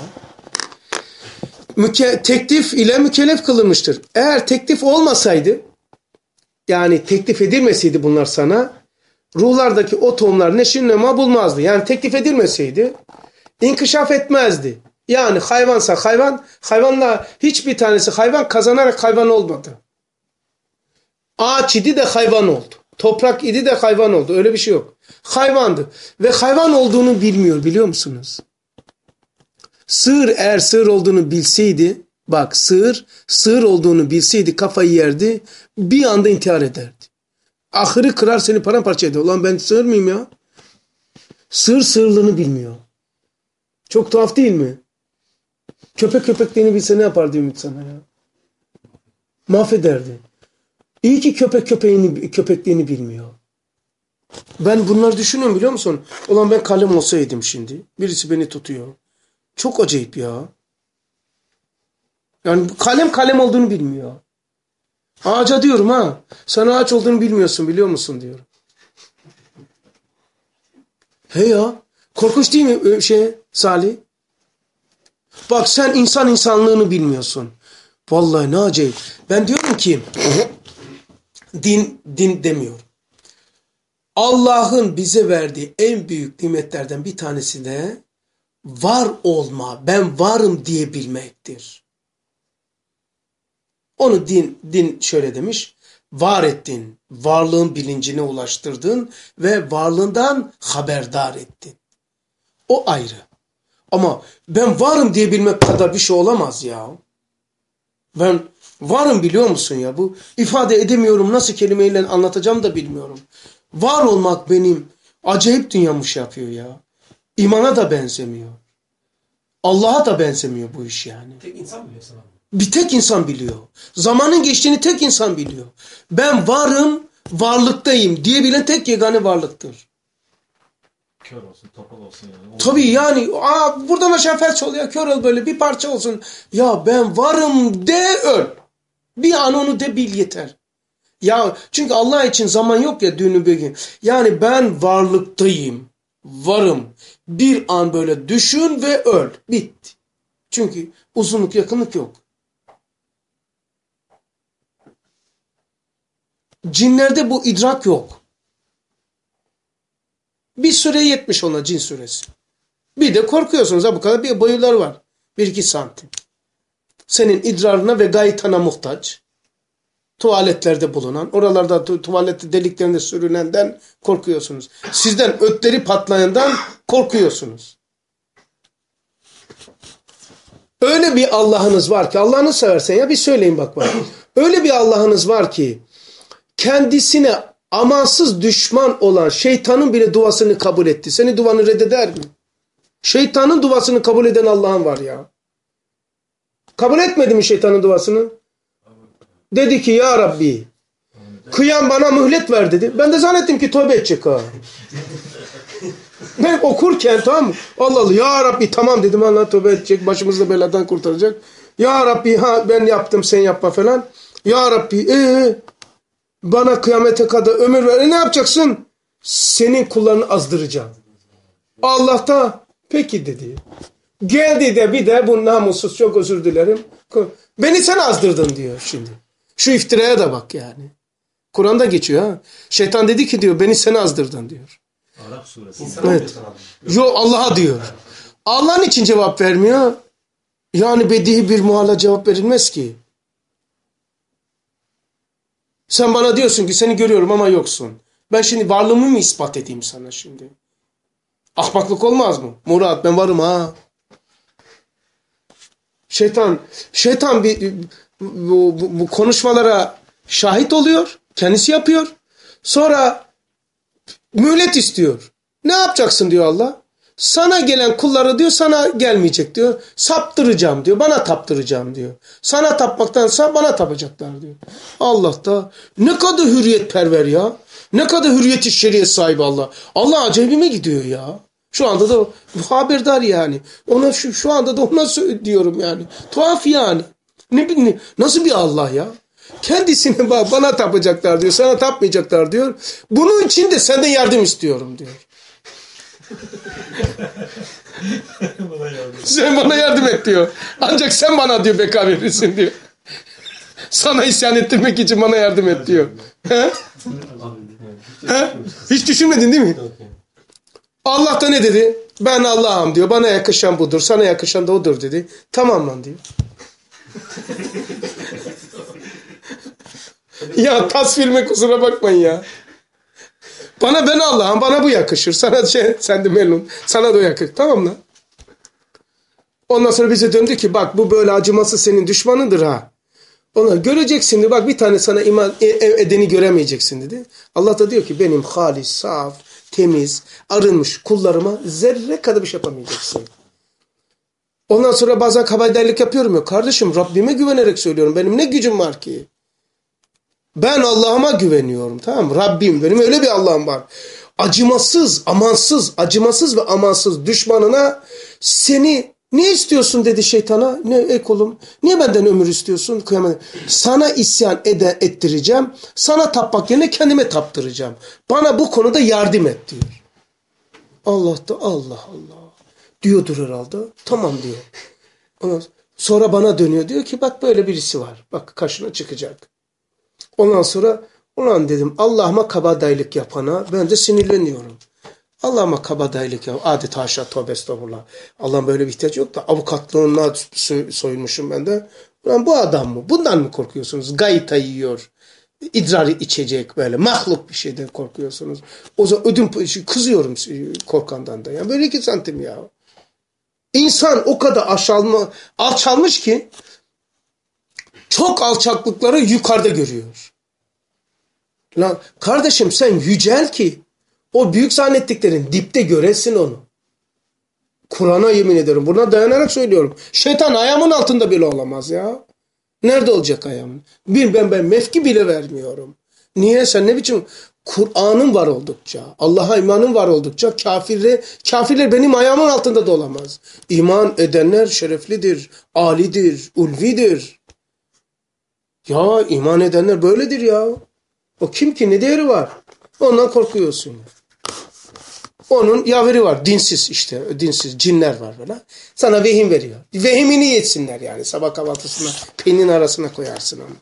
Teklif ile mükellef kılınmıştır. Eğer teklif olmasaydı yani teklif edilmeseydi bunlar sana ruhlardaki o tohumlar neşin nema bulmazdı. Yani teklif edilmeseydi inkişaf etmezdi. Yani hayvansa hayvanla hiçbir tanesi hayvan kazanarak hayvan olmadı. Ağaç idi de hayvan oldu. Toprak idi de hayvan oldu. Öyle bir şey yok. Hayvandı. Ve hayvan olduğunu bilmiyor biliyor musunuz? Sığır eğer sığır olduğunu bilseydi, bak sığır olduğunu bilseydi kafayı yerdi, bir anda intihar ederdi. Ahırı kırar seni paramparça eder. Ulan ben sığır mıyım ya? Sığır sığırlığını bilmiyor. Çok tuhaf değil mi? Köpekliğini bilse ne yapardı Ümit sana ya? Mahvederdi. İyi ki köpekliğini bilmiyor. Ben bunları düşünüyorum biliyor musun? Ulan ben kalem olsaydım şimdi. Birisi beni tutuyor. Çok acayip ya. Yani kalem olduğunu bilmiyor. Ağaca diyorum ha. Sen ağaç olduğunu bilmiyorsun, biliyor musun diyorum. He ya. Korkunç değil mi Salih? Bak sen insanlığını bilmiyorsun. Vallahi ne acayip. Ben diyorum ki din demiyorum. Allah'ın bize verdiği en büyük nimetlerden bir tanesi de var olma, ben varım diyebilmektir. Onu din şöyle demiş, var ettin, varlığın bilincine ulaştırdın ve varlığından haberdar ettin. O ayrı. Ama ben varım diyebilmek kadar bir şey olamaz ya. Ben varım biliyor musun ya? Bu ifade edemiyorum, nasıl kelimeyle anlatacağım da bilmiyorum. Var olmak benim acayip dünyammış yapıyor ya. İmana da benzemiyor. Allah'a da benzemiyor bu iş yani. Tek insan biliyor sana. Bir tek insan biliyor. Zamanın geçtiğini tek insan biliyor. Ben varım, varlıktayım diyebilen tek yegane varlıktır. Kör olsun, topal olsun yani. Tabii yani buradan aşağı felç ol ya, kör ol, böyle bir parça olsun. Ya ben varım de öl. Bir an onu de bil yeter. Ya çünkü Allah için zaman yok ya, düğünü bir gün. Yani ben varlıktayım, varım. Bir an böyle düşün ve öl. Bitti. Çünkü uzunluk yakınlık yok. Cinlerde bu idrak yok. Bir süre yetmiş ona, cin süresi. Bir de korkuyorsunuz ha, bu kadar bir boyuları var. 1-2 santim. Senin idrarına ve gaytana muhtaç. Tuvaletlerde bulunan, oralarda tuvalet deliklerinde sürünenden korkuyorsunuz. Sizden ötleri patlayandan korkuyorsunuz. Öyle bir Allah'ınız var ki, Allah'ını seversen ya bir söyleyin bak. Öyle bir Allah'ınız var ki kendisine amansız düşman olan şeytanın bile duasını kabul etti. Senin duanı reddeder mi? Şeytanın duasını kabul eden Allah'ın var ya. Kabul etmedi mi şeytanın duasını? Dedi ki ya Rabbi, kıyam bana mühlet ver dedi. Ben de zannettim ki tövbe edecek ha. Ben okurken tamam mı? Allah Allah ya Rabbi tamam dedim, Allah tövbe edecek, başımızda beladan kurtaracak. Ya Rabbi ben yaptım sen yapma falan. Ya Rabbi bana kıyamete kadar ömür ver. Ne yapacaksın? Senin kullarını azdıracağım. Allah da peki dedi. Geldi de bir de bu namussuz, çok özür dilerim. Beni sen azdırdın diyor şimdi. Şu iftiraya da bak yani. Kur'an'da geçiyor ha. Şeytan dedi ki diyor beni sen azdırdın diyor. Arap suresi. Evet. Yok Allah'a diyor. Allah'ın için cevap vermiyor. Yani bedihi bir muhalla cevap verilmez ki. Sen bana diyorsun ki seni görüyorum ama yoksun. Ben şimdi varlığımı mı ispat edeyim sana şimdi? Ahmaklık olmaz mı? Murat ben varım ha. Şeytan bu konuşmalara şahit oluyor. Kendisi yapıyor. Sonra mühlet istiyor. Ne yapacaksın diyor Allah. Sana gelen kulları diyor sana gelmeyecek diyor. Saptıracağım diyor. Bana taptıracağım diyor. Sana tapmaktansa bana tapacaklar diyor. Allah da ne kadar hürriyetperver ya. Ne kadar hürriyet-i şeriyet sahibi Allah. Allah acayibime gidiyor ya. Şu anda da haberdar yani. Ona şu anda da ona diyorum yani. Tuhaf yani. Nasıl bir Allah ya? Kendisine bana tapacaklar diyor. Sana tapmayacaklar diyor. Bunun için de senden yardım istiyorum diyor. Sen bana yardım et diyor. Ancak sen bana diyor beka verirsin diyor. Sana isyan ettirmek için bana yardım et diyor. He? He? Hiç düşünmedin değil mi? Allah da ne dedi? Ben Allah'ım diyor. Bana yakışan budur. Sana yakışan da odur dedi. Tamam lan diyor. Ya tasvirime kusura bakmayın ya. Ben Allah'ım, bana bu yakışır. Sana sen de melun. Sana da yakışır. Tamam lan. Ondan sonra bize döndü ki bak bu böyle acıması senin düşmanındır ha. Onlar göreceksin diyor. Bak bir tane sana iman edeni göremeyeceksin dedi. Allah da diyor ki benim halis, saf, temiz, arınmış kullarıma zerre kadar bir şey yapamayacaksın. Ondan sonra bazen kabaydarlık yapıyorum ya. Kardeşim Rabbime güvenerek söylüyorum. Benim ne gücüm var ki? Ben Allah'ıma güveniyorum. Tamam mı? Rabbim benim öyle bir Allah'ım var. Acımasız, amansız, acımasız ve amansız düşmanına seni Niye istiyorsun dedi şeytana. Ne ey kulum? Niye benden ömür istiyorsun? Kıyamet. Sana isyan ettireceğim. Sana tapmak yerine kendime taptıracağım. Bana bu konuda yardım et diyor. Allah da Allah Allah. Diyordur herhalde. Tamam diyor. Sonra bana dönüyor. Diyor ki bak böyle birisi var. Bak karşına çıkacak. Ondan sonra ulan dedim Allah'ıma kabadayılık yapana ben de sinirleniyorum. Allah'ıma kabadayılık yap. Adeta haşa tövbe estağfurullah. Allah'ın böyle bir ihtiyacı yok da avukatlığına soyulmuşum ben de. Ulan bu adam mı? Bundan mı korkuyorsunuz? Gayta yiyor. İdrarı içecek böyle. Mahluk bir şeyden korkuyorsunuz. O zaman ödüm kızıyorum korkandan da. Yani böyle 2 santim ya. İnsan o kadar alçalmış ki çok alçaklıkları yukarıda görüyor. Lan kardeşim sen yücel ki o büyük zannettiklerin dipte göresin onu. Kur'an'a yemin ederim. Buna dayanarak söylüyorum. Şeytan ayağımın altında bile olamaz ya. Nerede olacak ayağımın? Ben mevki bile vermiyorum. Niye? Sen ne biçim? Kur'an'ın var oldukça, Allah'a imanın var oldukça kafirler benim ayağımın altında da olamaz. İman edenler şereflidir, alidir, ulvidir. Ya iman edenler böyledir ya. O kim ki ne değeri var? Ondan korkuyorsun. Onun yaveri var. Dinsiz işte. Dinsiz. Cinler var böyle. Sana vehim veriyor. Vehimini yetsinler yani. Sabah kahvaltısına peynirin arasına koyarsın onu.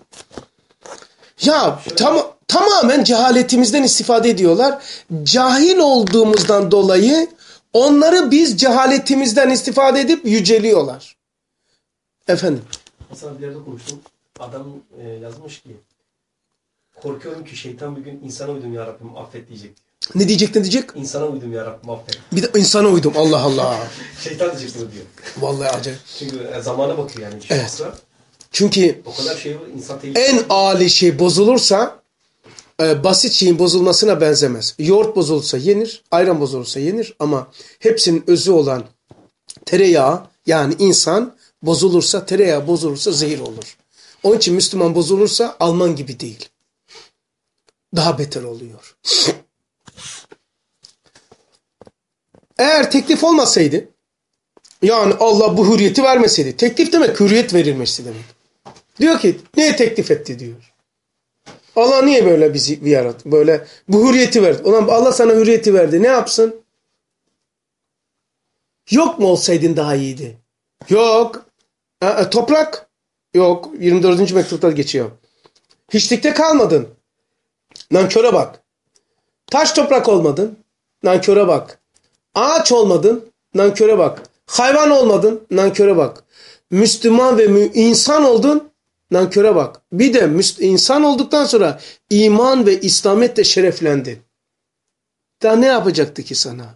Ya tamamen cehaletimizden istifade ediyorlar. Cahil olduğumuzdan dolayı onları biz cehaletimizden istifade edip yüceliyorlar. Efendim? Mesela bir yerde konuştum. Adam yazmış ki korkuyorum ki şeytan bir gün insana uydum ya Rabbim affet diyecek. Ne diyecek? İnsana uydum ya Rabbim affet. Bir de insana uydum. Allah Allah. Şeytan diyecek bunu diyor. Vallahi acayip. Çünkü zamana bakıyor yani. Evet. Çünkü o kadar şey var insan tehlikeli. en âli şey bozulursa basit şeyin bozulmasına benzemez. Yoğurt bozulursa yenir, ayran bozulursa yenir ama hepsinin özü olan tereyağı yani insan bozulursa, tereyağı bozulursa zehir olur. Onun için Müslüman bozulursa Alman gibi değil. Daha beter oluyor. Eğer teklif olmasaydı, yani Allah bu hürriyeti vermeseydi, teklif demek hürriyet verilmesi demek. Diyor ki, niye teklif etti diyor. Allah niye böyle bizi yarattı? Böyle bu hürriyeti verdi. Ulan Allah sana hürriyeti verdi. Ne yapsın? Yok mu olsaydın daha iyiydi? Yok. Toprak? Yok. 24. mektupta geçiyor. Hiçlikte kalmadın. Nanköre bak. Taş toprak olmadın. Nanköre bak. Ağaç olmadın. Nanköre bak. Hayvan olmadın. Nanköre bak. Müslüman ve insan oldun. Nanköre bak. Bir de insan olduktan sonra iman ve İslamiyet'le şereflendin. Daha ne yapacaktı ki sana?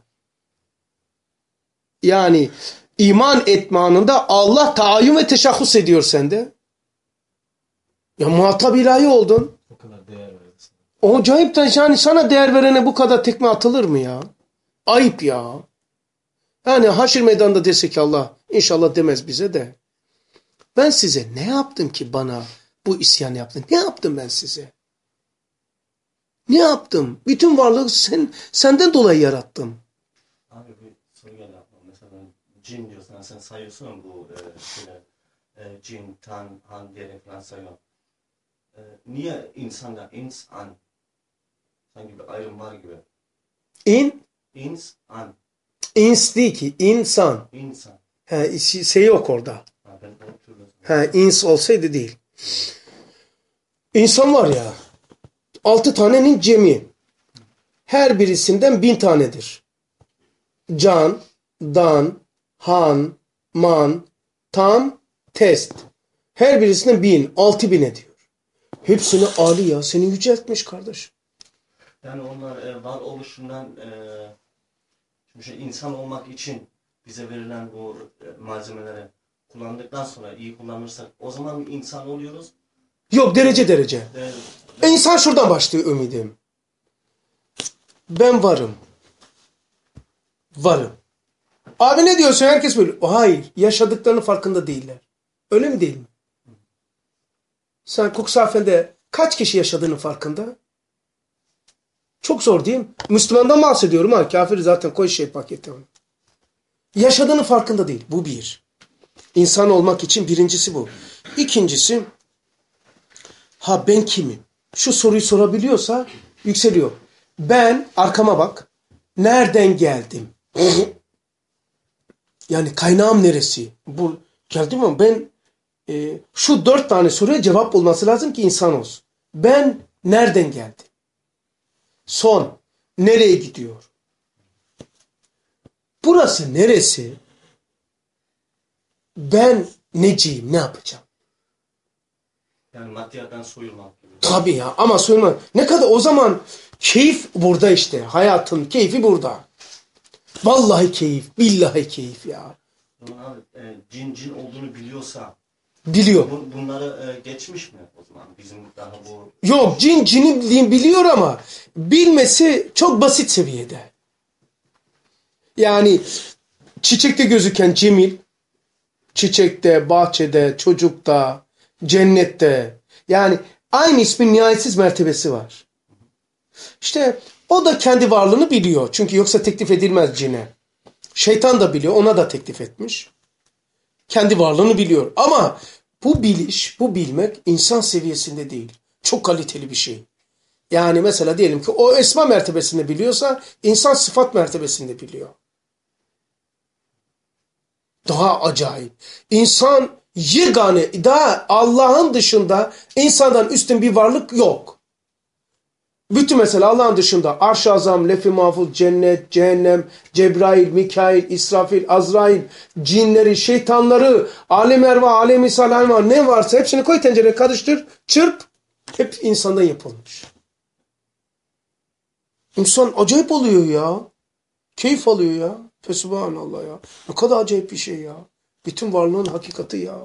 Yani iman etme anında Allah taayyün ve teşahhus ediyor sende. Ya muhatap ilahi oldun. O kadar değer verirsin. O acayip de yani sana değer verene bu kadar tekme atılır mı ya? Ayıp ya. Yani haşir meydanında dese ki Allah inşallah demez bize de. Ben size ne yaptım ki bana bu isyan yaptın? Ne yaptım ben size? Ne yaptım? Bütün varlığı senden dolayı yarattım. Abi bir soru geldi aklıma. Mesela cin diyorsun, sen sayıyorsun ama bu cin, tan, han diyerek falan sayıyorsun. Niye insanda insan sanki bir ayrım var gibi? İnsan. İns değil ki insan. İnsan. Şey yok orada. Ben unutuyorum. İns olsaydı değil. İnsan var ya 6 tanenin cemi. Her birisinden 1000 tanedir. Can, dan, han, man, tam, test. Her birisinden 1000, 6000 ediyor. Hepsini âli ya. Seni yüceltmiş kardeş. Yani onlar var oluşundan şimdi insan olmak için bize verilen bu malzemeleri kullandıktan sonra iyi kullanırsak o zaman insan oluyoruz. Yok derece. İnsan şuradan başlıyor ümidim. Ben varım. Varım. Abi ne diyorsun? Herkes böyle. Hayır. Yaşadıklarının farkında değiller. Öyle mi değil mi? Sen Kuksafen'de kaç kişi yaşadığının farkında? Çok zor değil mi? Müslümandan bahsediyorum ha. Kafiri zaten koy şey paketi onu. Yaşadığının farkında değil. Bu bir. İnsan olmak için birincisi bu. İkincisi, ben kimim? Şu soruyu sorabiliyorsa yükseliyor. Ben, arkama bak, nereden geldim? Yani kaynağım neresi? Geldim ama ben şu 4 tane soruya cevap olması lazım ki insan olsun. Ben nereden geldim? Son, nereye gidiyor? Burası neresi? Ben neciyim, ne yapacağım? Yani maddiyattan soyulmak gibi. Tabii ya, ama soyulmak. Ne kadar o zaman keyif burada işte. Hayatın keyfi burada. Vallahi keyif, billahi keyif ya. Abi, cin olduğunu biliyorsa Biliyor. bunları geçmiş mi o zaman? Bizim daha bu... Yok, cini biliyor ama bilmesi çok basit seviyede. Yani çiçekte gözüken cemil, çiçekte, bahçede, çocukta, cennette, yani aynı ismin nihayetsiz mertebesi var. İşte o da kendi varlığını biliyor. Çünkü yoksa teklif edilmez cine. Şeytan da biliyor, ona da teklif etmiş. Kendi varlığını biliyor. Ama bu biliş, bu bilmek insan seviyesinde değil. Çok kaliteli bir şey. Yani mesela diyelim ki o esma mertebesinde biliyorsa insan sıfat mertebesinde biliyor. Daha acayip. İnsan yegane, daha Allah'ın dışında insandan üstün bir varlık yok. Bütün mesela Allah'ın dışında Arş-ı Azam, Lef-i Mahfuz, cennet, cehennem, Cebrail, Mikail, İsrafil, Azrail, cinleri, şeytanları, alem erva, alem isal, ne varsa hepsini koy tencereye karıştır, çırp, hep insandan yapılmış. İnsan acayip oluyor ya. Keyif alıyor ya. Fesubhanallah ya. Ne kadar acayip bir şey ya. Bütün varlığın hakikati ya.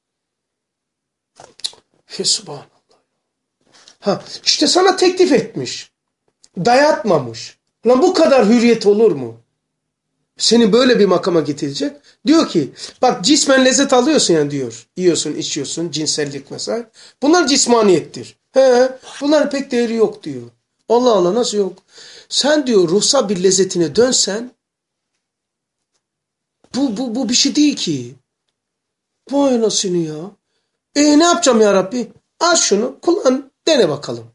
Fesubhanallah. İşte sana teklif etmiş. Dayatmamış. Lan bu kadar hürriyet olur mu? Seni böyle bir makama getirecek. Diyor ki bak cismen lezzet alıyorsun yani diyor. Yiyorsun, içiyorsun, cinsellik mesela. Bunlar cismaniyettir. Bunların pek değeri yok diyor. Allah Allah nasıl yok? Sen diyor ruhsal bir lezzetine dönsen bu bir şey değil ki. Vay anasını ya. Ne yapacağım ya Rabbi? Al şunu kullan dene bakalım.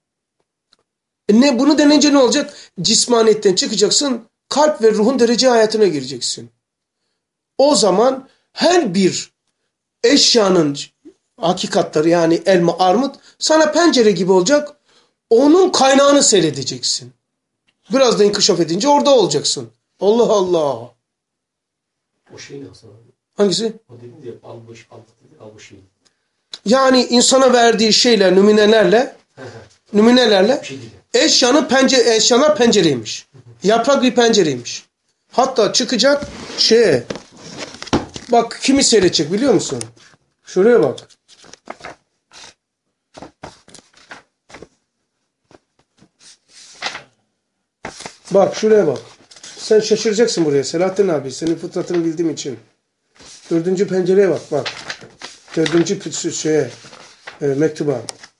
Bunu denince ne olacak? Cismaniyetten çıkacaksın. Kalp ve ruhun derece hayatına gireceksin. O zaman her bir eşyanın hakikatleri yani elma, armut sana pencere gibi olacak. Onun kaynağını seyredeceksin. Biraz da inkişaf edince orada olacaksın. Allah Allah. O şey nasıl abi? Hangisi? O dedin diye al bu şey. Yani insana verdiği şeyler, nümunelerle eşyalar pencereymiş. Yaprak bir pencereymiş. Hatta çıkacak bak kimi seyredecek biliyor musun? Şuraya bak. Bak şuraya bak. Sen şaşıracaksın buraya Selahattin abi. Senin fıtratını bildiğim için. 4. pencereye bak. 4. mektuba.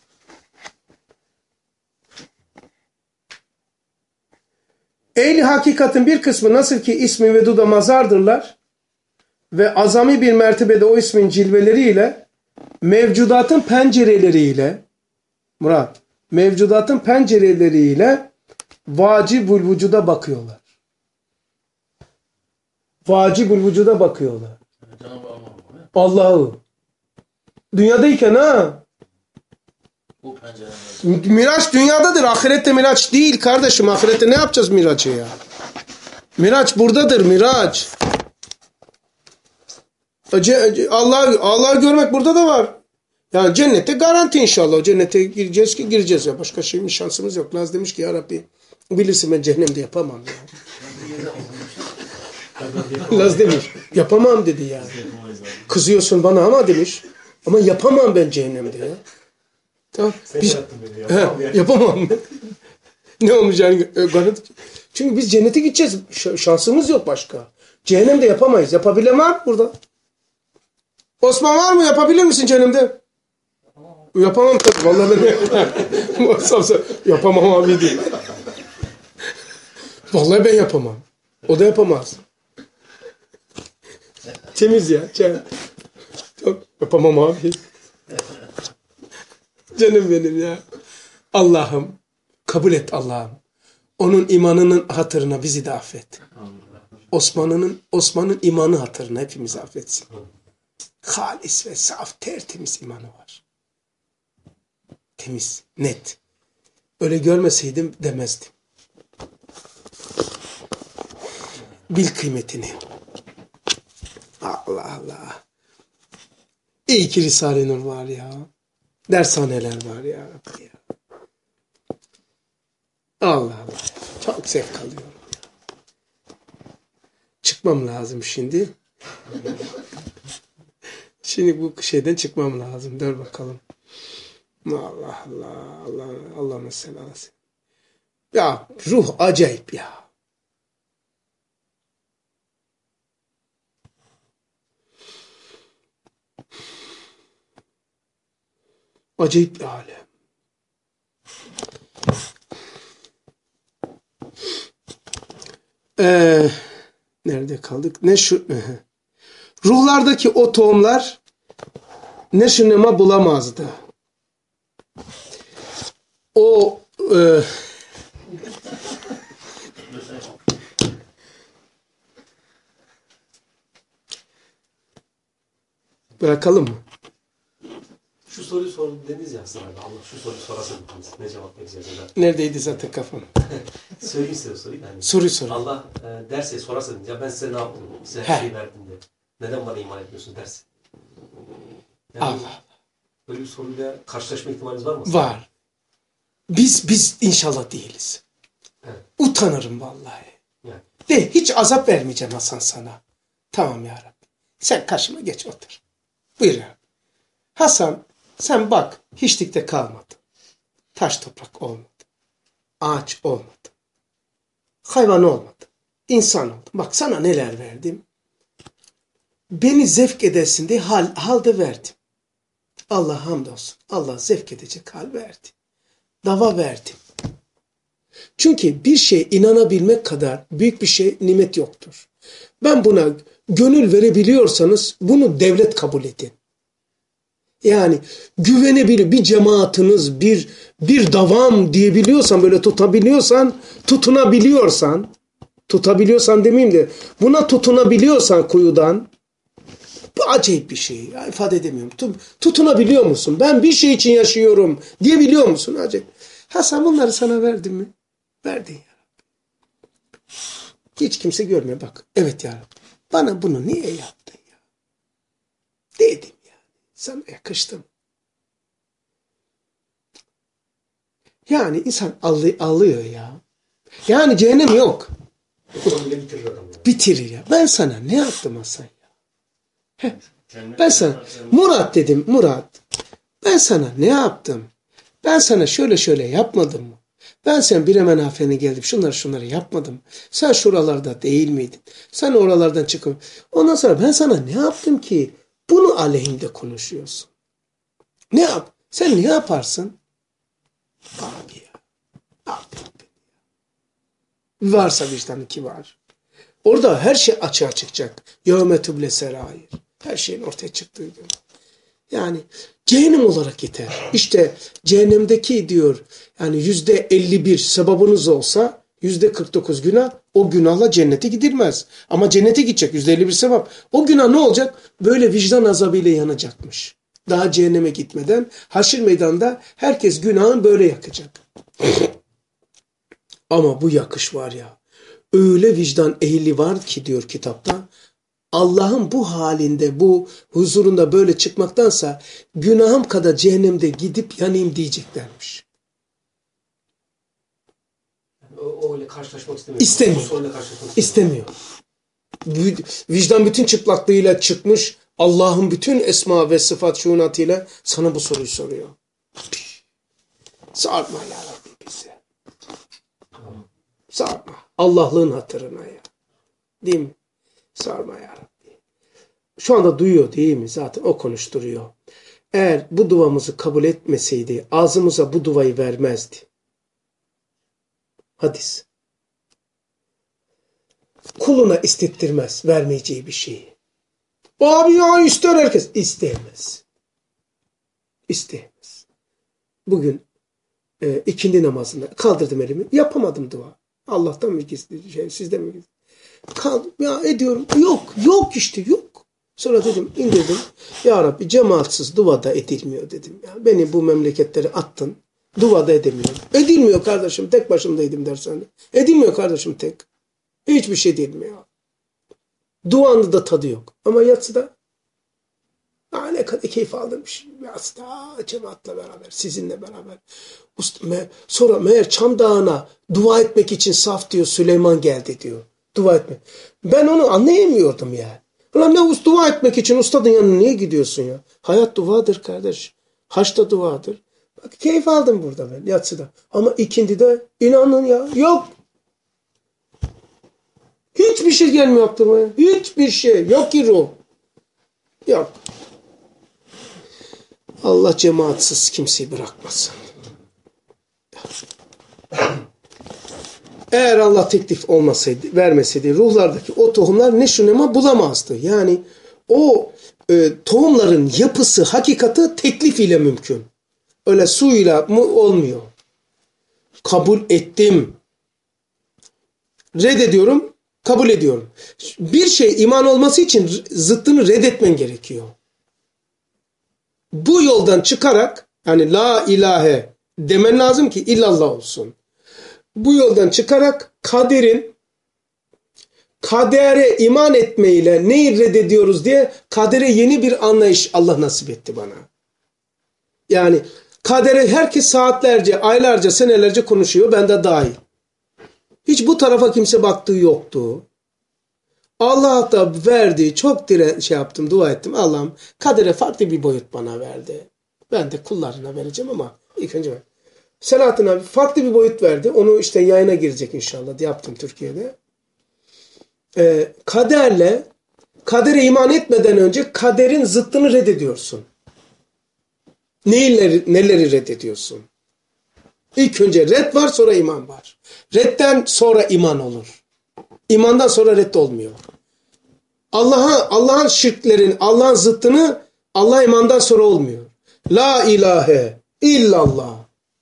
Ehli hakikatin bir kısmı nasıl ki ismi ve duda mazardırlar ve azami bir mertebede o ismin cilveleriyle mevcudatın pencereleriyle vacibül vücuda bakıyorlar. Vacibül vücuda bakıyorlar. Allah'ı. Dünyadayken Bu pencereden. Miraç dünyadadır. Ahirette Miraç değil kardeşim. Ahirette ne yapacağız Miraç'ı ya? Miraç buradadır Miraç. Allah'ı görmek burada da var. Yani cennette garanti inşallah. Cennete gireceğiz ya. Başka şansımız yok. Naz demiş ki ya Rabbi bilirsin ben cehennemde yapamam ya. Laz demiş. Yapamam dedi ya. Kızıyorsun bana ama demiş. Ama yapamam ben cehennemde ya. Tamam. Yapamam. Ne olmayacağını çünkü biz cennete gideceğiz. Şansımız yok başka. Cehennemde yapamayız. Yapabilen var burada. Osman var mı? Yapabilir misin cehennemde? Yapamam tabii. Vallahi ben yapamam abi diye. Vallahi ben yapamam. O da yapamaz. Temiz ya. Yok, yapamam abi. Canım benim ya. Allah'ım kabul et Allah'ım. Onun imanının hatırına bizi de affet. Osman'ın imanı hatırına hepimizi affetsin. Halis ve saf, tertemiz imanı var. Temiz, net. Öyle görmeseydim demezdim. Bil kıymetini. Allah Allah. İyi ki Risale-i Nur var ya. Dershaneler var ya. Allah Allah. Çok zevk alıyorum. Çıkmam lazım şimdi. Şimdi bu şeyden çıkmam lazım. Dur bakalım. Allah Allah. Allah mesela. Ya ruh acayip ya. Acayip bir alem. Nerede kaldık? Ruhlardaki o tohumlar neşünema bulamazdı. O bırakalım mı? Şu soruyu sordu dediniz ya aslında. Allah şu soruyu sorasın dediniz. Ne cevap vereceğiz? Neredeydi zaten kafam? Söyleyeyim size o soruyu. Yani Soru. Allah derse sorasın. Ya ben size ne yaptım? Size her şeyi verdim de. Neden bana iman etmiyorsun dersin. Yani Allah. böyle bir soruyla karşılaşma ihtimaliniz var mı? Var. Biz inşallah değiliz. Evet. Utanırım vallahi. Yani. De hiç azap vermeyeceğim Hasan sana. Tamam ya Rabbi. Sen karşıma geç otur. Buyur ya. Hasan sen bak hiçlikte kalmadı. Taş toprak olmadı. Ağaç olmadı. Hayvan olmadı. İnsan oldu. Bak sana neler verdim. Beni zevk edesin diye halde verdim. Allah hamdolsun. Allah zevk edecek hal verdi. Dava verdim. Çünkü bir şeye inanabilmek kadar büyük bir şey nimet yoktur. Ben buna gönül verebiliyorsanız bunu devlet kabul edin. Yani güvenebilir bir cemaatiniz, bir davam diyebiliyorsan, böyle tutabiliyorsan, tutabiliyorsan demeyeyim de buna tutunabiliyorsan kuyudan, bu acayip bir şey. Ya, ifade edemiyorum. Tutunabiliyor musun? Ben bir şey için yaşıyorum diyebiliyor musun? Acayip. Hasan bunları sana verdim mi? Verdin ya Rabbi. Hiç kimse görmüyor bak. Evet ya Rabbi. Bana bunu niye yaptın ya? Dedim yani. Sana yakıştım. Yani insan alıyor ya. Yani cehennem yok. Bitirir adam yani. Bitirir ya. Ben sana ne yaptım Hasan ya? Ben sana Murat dedim. Murat. Ben sana ne yaptım? Ben sana şöyle yapmadım mı? Ben sen bir hemen afene geldim. Şunları yapmadım. Sen şuralarda değil miydin? Sen oralardan çıkın. Ondan sonra ben sana ne yaptım ki? Bunu aleyhinde konuşuyorsun. Ne yap? Sen ne yaparsın? Abi ya. Abi. Varsa vicdanı ki var. Orada her şey açığa çıkacak. Yevme tüble serair. Her şeyin ortaya çıktığı gün. Yani cehennem olarak yeter. İşte cehennemdeki diyor yani %51 sevabınız olsa %49 günah, o günahla cennete gidilmez. Ama cennete gidecek %51 sevap. O günah ne olacak? Böyle vicdan azabıyla yanacakmış. Daha cehenneme gitmeden haşir meydanında herkes günahın böyle yakacak. Ama bu yakış var ya. Öyle vicdan ehli var ki diyor kitapta. Allah'ın bu halinde, bu huzurunda böyle çıkmaktansa günahım kadar cehennemde gidip yanayım diyeceklermiş. O öyle karşılaşmak istemiyor. İstemiyor. İstemiyor. Vicdan bütün çıplaklığıyla çıkmış. Allah'ın bütün esma ve sıfat şuunatıyla sana bu soruyu soruyor. Sarma ya Rabbi bize. Sarma. Allah'lığın hatırına ya. Değil mi? Sarma ya Rabbi. Şu anda duyuyor değil mi? Zaten o konuşturuyor. Eğer bu duamızı kabul etmeseydi ağzımıza bu duayı vermezdi. Hadis. Kuluna istettirmez vermeyeceği bir şeyi. Abi ya ister herkes. İsteyemez. İsteyemez. Bugün ikindi namazında kaldırdım elimi. Yapamadım dua. Allah'tan mı gizli? Sizden mi gizli? Ya ediyorum. Yok işte yok. Sonra dedim indirdim. Ya Rabbi cemaatsiz duada edilmiyor dedim. Ya. Beni bu memleketlere attın. Duada edemiyorum. Edilmiyor kardeşim. Tek başımdaydım dershanede. Edilmiyor kardeşim tek. Hiçbir şey edilmiyor. Duanın da tadı yok. Ama yatsıda ne kadar keyif aldırmış. Yatsıda cemaatla beraber, sizinle beraber. Sonra meğer Çam Dağı'na dua etmek için saf diyor Süleyman geldi diyor. Dua etmek. Ben onu anlayamıyordum ya. Ulan ne dua etmek için ustadın yanına niye gidiyorsun ya? Hayat duadır kardeş. Haç da duadır. Bak keyif aldım burada ben yatsıda. Ama ikindide inanın ya yok. Hiçbir şey gelmiyor aklıma. Hiçbir şey. Yok ki ruh. Yok. Allah cemaatsiz kimseyi bırakmasın. Eğer Allah teklif olmasaydı, vermeseydi ruhlardaki o tohumlar ne şunema bulamazdı. Yani o tohumların yapısı, hakikati teklif ile mümkün. Öyle suyla mı olmuyor. Kabul ettim. Reddediyorum, kabul ediyorum. Bir şey iman olması için zıttını reddetmen gerekiyor. Bu yoldan çıkarak yani la ilahe demen lazım ki illallah olsun. Bu yoldan çıkarak kadere iman etmeyle neyi reddediyoruz diye kadere yeni bir anlayış Allah nasip etti bana. Yani kadere herkes saatlerce, aylarca, senelerce konuşuyor. Ben de dahil. Hiç bu tarafa kimse baktığı yoktu. Allah da verdi. Çok yaptım, dua ettim. Allah'ım kadere farklı bir boyut bana verdi. Ben de kullarına vereceğim ama ilk önce Selahattin abi farklı bir boyut verdi. Onu işte yayına girecek inşallah. Yaptım Türkiye'de. Kadere iman etmeden önce kaderin zıttını reddediyorsun. Neleri reddediyorsun? İlk önce red var, sonra iman var. Redden sonra iman olur. İmandan sonra red olmuyor. Allah'ın şirklerin, Allah'ın zıttını Allah imandan sonra olmuyor. La ilahe illallah.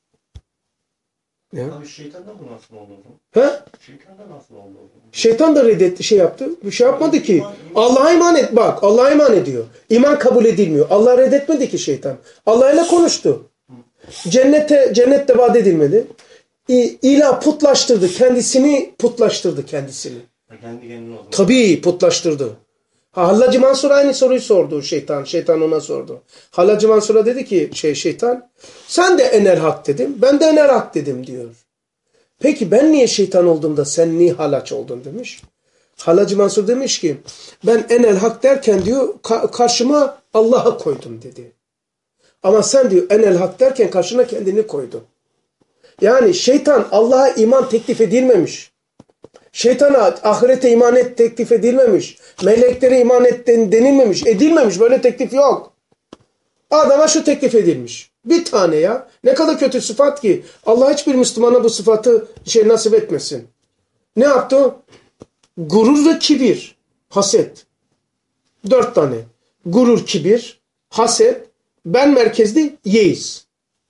Ya. Abi şeytandan bu nasıl oldu? He? Şeytandan nasıl oldu? Şeytan da reddetti, şey yaptı. Bir şey yapmadı ki. Allah'a iman et. Bak Allah'a iman ediyor. İman kabul edilmiyor. Allah reddetmedi ki şeytan. Allah ile konuştu. Cennette vaat edilmedi. İlah putlaştırdı. Putlaştırdı kendisini. Kendi kendine oldu. Tabii putlaştırdı. Hallacı Mansur aynı soruyu sordu şeytan. Şeytan ona sordu. Hallacı Mansur'a dedi ki şeytan sen de enel hak dedim. Ben de enel hak dedim diyor. Peki ben niye şeytan oldum da sen niye halaç oldun demiş. Hallacı Mansur demiş ki ben enel hak derken diyor karşıma Allah'a koydum dedi. Ama sen diyor enel hak derken karşına kendini koydun. Yani şeytan Allah'a iman teklif edilmemiş. Şeytana ahirete iman et teklif edilmemiş. Meleklere iman et denilmemiş. Edilmemiş. Böyle teklif yok. Adama şu teklif edilmiş. Bir tane ya. Ne kadar kötü sıfat ki. Allah hiçbir Müslümana bu sıfatı nasip etmesin. Ne yaptı? Gurur ve kibir. Haset. 4 tane. Gurur, kibir, haset, ben merkezli, yeis.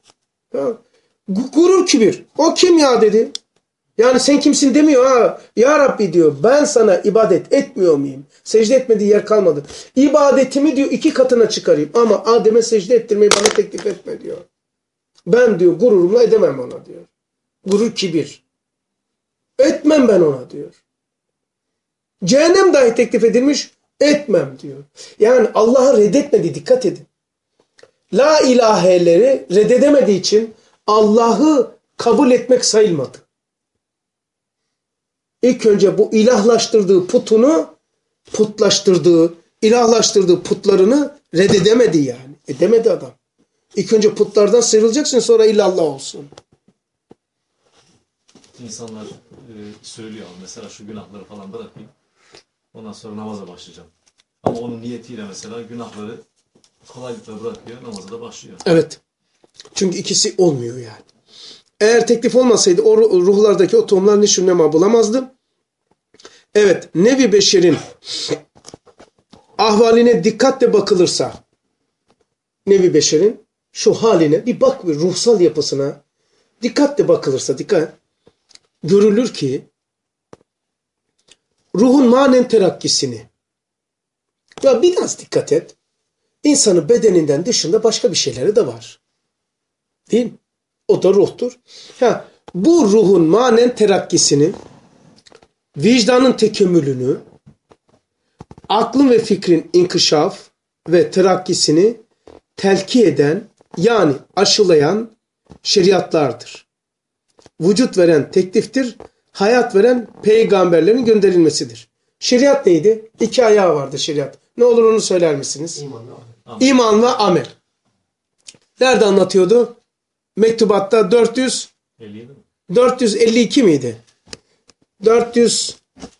Gurur, kibir. O kim ya dedi. Yani sen kimsin demiyor ha. Ya Rabbi diyor ben sana ibadet etmiyor muyum? Secde etmediği yer kalmadı. İbadetimi diyor 2 katına çıkarayım. Ama Adem'e secde ettirmeyi bana teklif etme diyor. Ben diyor gururumla edemem ona diyor. Gurur, kibir. Etmem ben ona diyor. Cehennem dahi teklif edilmiş. Etmem diyor. Yani Allah'ı reddetmedi. Dikkat edin. La ilaheleri reddedemediği için Allah'ı kabul etmek sayılmadı. İlk önce bu ilahlaştırdığı ilahlaştırdığı putlarını reddedemedi yani. Edemedi adam. İlk önce putlardan sıyrılacaksın sonra illallah olsun. İnsanlar söylüyor mesela şu günahları falan bırakayım. Ondan sonra namaza başlayacağım. Ama onun niyetiyle mesela günahları kolaylıkla bırakıyor, namaza da başlıyor. Evet. Çünkü ikisi olmuyor yani. Eğer teklif olmasaydı o ruhlardaki o tohumlar nişunema bulamazdı. Evet. Nevi Beşer'in ahvaline dikkatle bakılırsa, nevi beşerin şu haline bir bak, bir ruhsal yapısına dikkatle bakılırsa, görülür ki ruhun manen terakkisini, ya biraz dikkat et, insanın bedeninden dışında başka bir şeyleri de var. Değil mi? O da ruhtur. Bu ruhun manen terakkisini, vicdanın tekemmülünü, aklın ve fikrin inkişaf ve terakkisini telki eden, yani aşılayan şeriatlardır. Vücut veren tekliftir, hayat veren peygamberlerin gönderilmesidir. Şeriat neydi? 2 ayağı vardı şeriat. Ne olur onu söyler misiniz? İman ve amel. Nerede anlatıyordu? Mektubatta 452 miydi? 400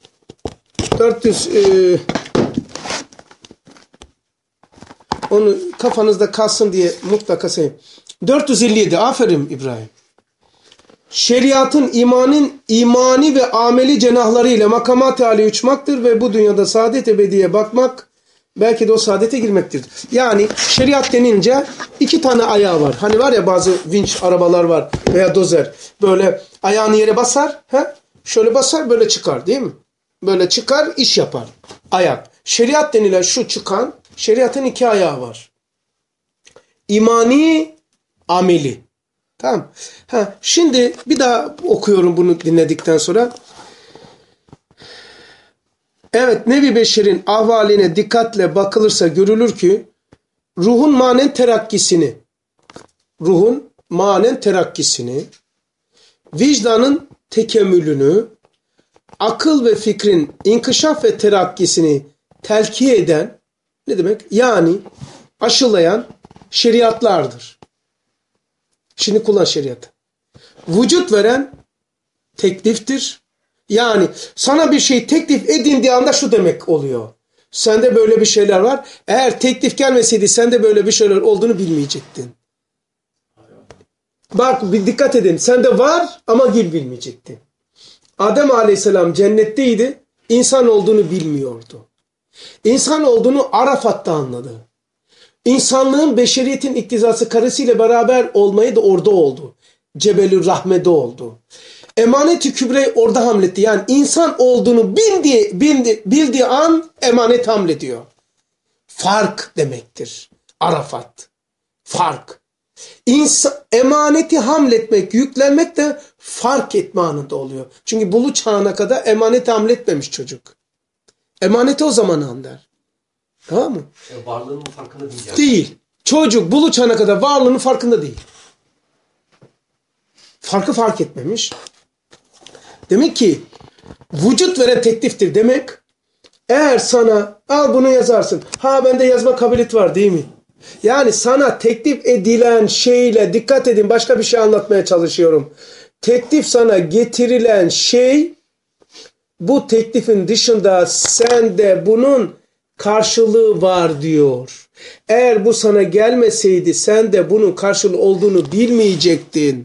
onu kafanızda kalsın diye mutlaka sayın. 457. Aferin İbrahim. Şeriatın imani ve ameli cenahlarıyla makamat-ı âliye uçmaktır ve bu dünyada saadet ebediye bakmak, belki de o saadete girmektir. Yani şeriat denince 2 tane ayağı var. Hani var ya bazı vinç arabalar var veya dozer. Böyle ayağını yere basar, şöyle basar böyle çıkar değil mi? Böyle çıkar iş yapar. Ayak. Şeriat denilen şu çıkan, şeriatın 2 ayağı var. İmani, ameli. Tamam. Şimdi bir daha okuyorum bunu dinledikten sonra. Evet, nevi beşerin ahvaline dikkatle bakılırsa görülür ki ruhun manen terakkisini, vicdanın tekemmülünü, akıl ve fikrin inkişaf ve terakkisini telki eden, ne demek? Yani aşılayan şeriatlardır. Şimdi kullan şeriatı. Vücut veren tekliftir. Yani sana bir şey teklif edildiği anda şu demek oluyor. Sende böyle bir şeyler var. Eğer teklif gelmeseydi sende böyle bir şeyler olduğunu bilmeyecektin. Bak bir dikkat edin. Sende var ama bilmeyecektin. Adem Aleyhisselam cennetteydi. İnsan olduğunu bilmiyordu. İnsan olduğunu Arafat'ta anladı. İnsanlığın, beşeriyetin iktizası karısıyla beraber olmayı da orada oldu. Cebelü Rahme'de oldu. Emanet-i Kübre'yi orada hamletti. Yani insan olduğunu bildiği an emanet hamlediyor. Fark demektir. Arafat. Fark. Emaneti hamletmek, yüklenmek de fark etme anında oluyor. Çünkü buluğ çağına kadar emaneti hamletmemiş çocuk. Emaneti o zaman anlar. Tamam mı? Varlığının farkında değil. Yani. Değil. Çocuk buluğ çağına kadar varlığının farkında değil. Farkı fark etmemiş. Demek ki vücut veren tekliftir demek. Eğer sana al bunu yazarsın. Bende yazma kabiliyeti var değil mi? Yani sana teklif edilen şeyle dikkat edin, başka bir şey anlatmaya çalışıyorum. Teklif sana getirilen şey, bu teklifin dışında sende bunun karşılığı var diyor. Eğer bu sana gelmeseydi sen de bunun karşılığı olduğunu bilmeyecektin.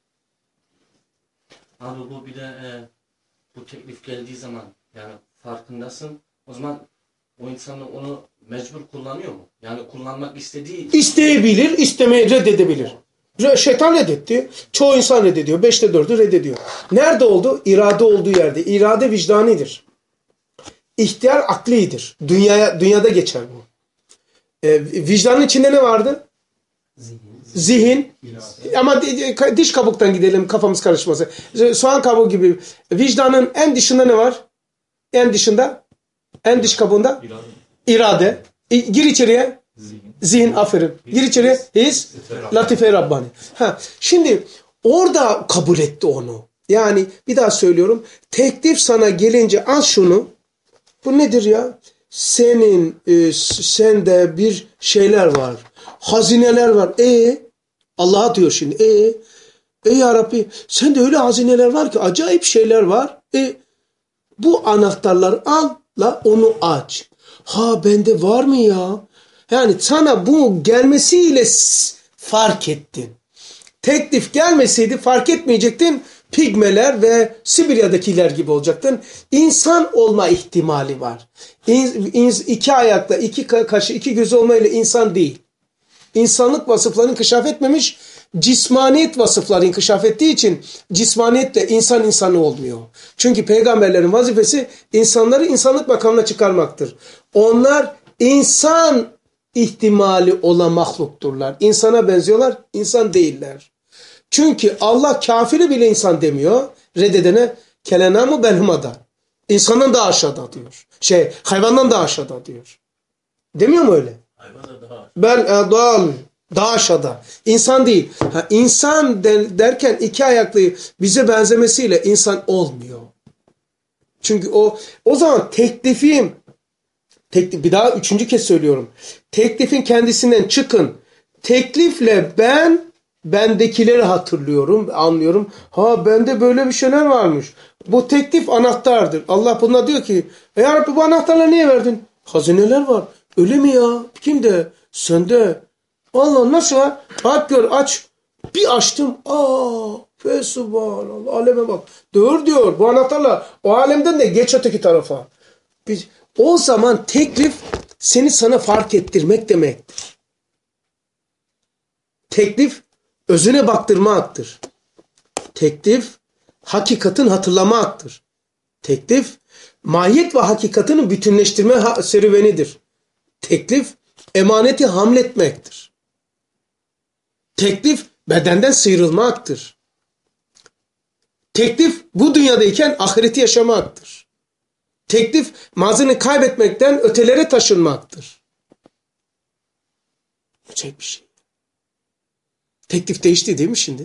Abi bu bir de bu teklif geldiği zaman yani farkındasın. O zaman o insanlar onu mecbur kullanıyor mu? Yani kullanmak İsteyebilir, istemeyi reddedebilir. Şeytan reddetti. Çoğu insan reddediyor. 5'te 4'ü reddediyor. Nerede oldu? İrade olduğu yerde. İrade vicdanidir. İhtiyar aklidir. Dünyada geçer bu. Vicdanın içinde ne vardı? Zihin. Ama diş kabuktan gidelim, kafamız karışması. Soğan kabuğu gibi. Vicdanın en dışında ne var? En dışında? En dış kabuğunda? İrade. Gir içeriye. Zihin, aferin. Gir içeriye. His, latife Rabbani. Şimdi orada kabul etti onu. Yani bir daha söylüyorum. Teklif sana gelince al şunu. Bu nedir ya? Sende bir şeyler var. Hazineler var. Allah'a diyor şimdi. Ya Rabbi sende öyle hazineler var ki acayip şeyler var. Bu anahtarları al la onu aç. Bende var mı ya? Yani sana bu gelmesiyle fark ettin. Teklif gelmeseydi fark etmeyecektin. Pigmeler ve Sibirya'dakiler gibi olacaktın. İnsan olma ihtimali var. İki ayakla, iki kaşı, iki gözü olmayla insan değil. İnsanlık vasıflarını inkişaf etmemiş, cismaniyet vasıfları inkişaf ettiği için cismaniyetle insan insanı olmuyor. Çünkü peygamberlerin vazifesi insanları insanlık makamına çıkarmaktır. Onlar insan ihtimali olan mahlukturlar. İnsana benziyorlar, insan değiller. Çünkü Allah kafiri bile insan demiyor. Reddedene kelenamı belhumada. İnsandan daha aşağıda diyor. Hayvandan daha aşağıda diyor. Demiyor mu öyle? Hayvan da daha. Daha aşağıda. İnsan değil. İnsan derken iki ayaklı bize benzemesiyle insan olmuyor. Çünkü o zaman teklifim, bir daha üçüncü kez söylüyorum. Teklifin kendisinden çıkın. Teklifle bendekileri hatırlıyorum, anlıyorum. Bende böyle bir şeyler varmış. Bu teklif anahtardır. Allah buna diyor ki, ya Rabbi bu anahtarları niye verdin? Hazineler var. Öyle mi ya? Kimde? Sende. Allah nasıl var? Bak gör aç. Bir açtım. Fesubhanallah. Aleme bak. Diyor. Bu anahtarla o alemden de geç öteki tarafa. O zaman teklif seni sana fark ettirmek demektir. Teklif özüne baktırmaktır. Teklif hakikatin hatırlamaktır. Teklif mahiyet ve hakikatini bütünleştirme serüvenidir. Teklif emaneti hamletmektir. Teklif bedenden sıyrılmaktır. Teklif bu dünyadayken ahireti yaşamaktır. Teklif mazini kaybetmekten ötelere taşınmaktır. Acayip bir şey. Teklif değişti değil mi şimdi?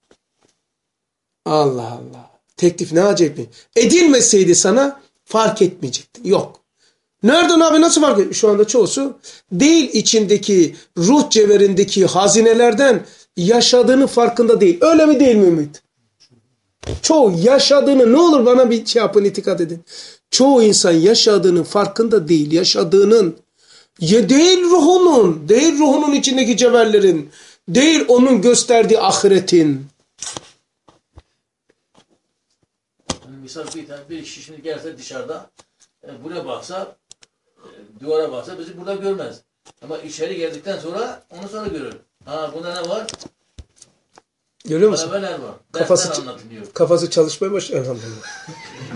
Allah Allah. Teklif ne acayip bir. Edilmeseydi sana fark etmeyecektin. Yok. Nereden abi nasıl fark ediyor? Şu anda çoğusu değil içindeki ruh cevherindeki hazinelerden yaşadığının farkında değil. Öyle mi değil mi Ümit? Çoğu yaşadığını ne olur bana bir şey yapın dikkat edin. Çoğu insan yaşadığının farkında değil. Yaşadığının değil ruhunun içindeki cevherlerin, değil onun gösterdiği ahiretin. Misal bir kişi şimdi gelse dışarıda buraya baksa, duvara baksa bizi burada görmez. Ama içeri geldikten sonra onu sonra görür. Bunda ne var? Görüyor musun? Beraber var. Kafası çalışmaya başlıyor. Elhamdülillah.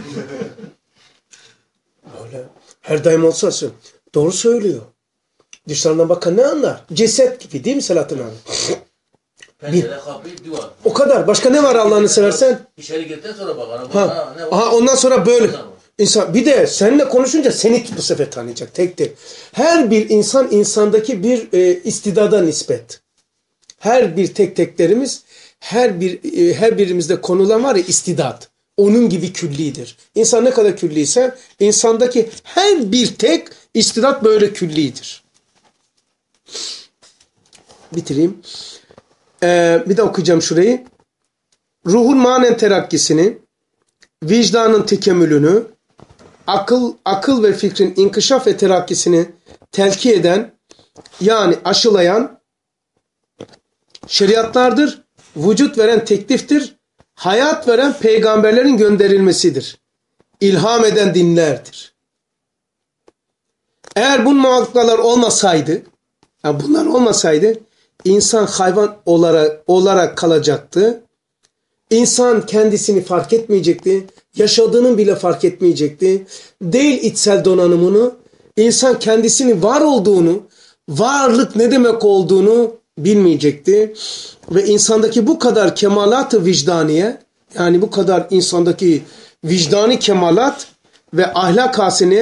Öyle. Her daim olsa doğru söylüyor. Dışarıdan bakan ne anlar? Ceset gibi değil mi Selahattin abi? Pencere, kapı, duvar. O kadar. Başka ne var Allah'ını seversen? İçeri girdikten sonra bak. Ne var? Ondan sonra böyle. İnsan, bir de seninle konuşunca seni bu sefer tanıyacak. Tek. Her bir insan insandaki bir istidada nispet. Her bir teklerimiz her birimizde konulan var ya istidat. Onun gibi küllidir. İnsan ne kadar külliyse insandaki her bir tek istidat böyle küllidir. Bitireyim. Bir de okuyacağım şurayı. Ruhun manen terakkisini, vicdanın tekemmülünü, akıl ve fikrin inkişaf ve terakkisini telki eden, yani aşılayan şeriatlardır, vücut veren tekliftir, hayat veren peygamberlerin gönderilmesidir. İlham eden dinlerdir. Eğer bu muhakkaklar olmasaydı, bunlar olmasaydı, insan hayvan olarak kalacaktı. İnsan kendisini fark etmeyecekti. Yaşadığının bile fark etmeyecekti. Değil içsel donanımını, insan kendisini var olduğunu, varlık ne demek olduğunu bilmeyecekti. Ve insandaki bu kadar kemalat-ı vicdaniye, yani bu kadar insandaki vicdani kemalat ve ahlak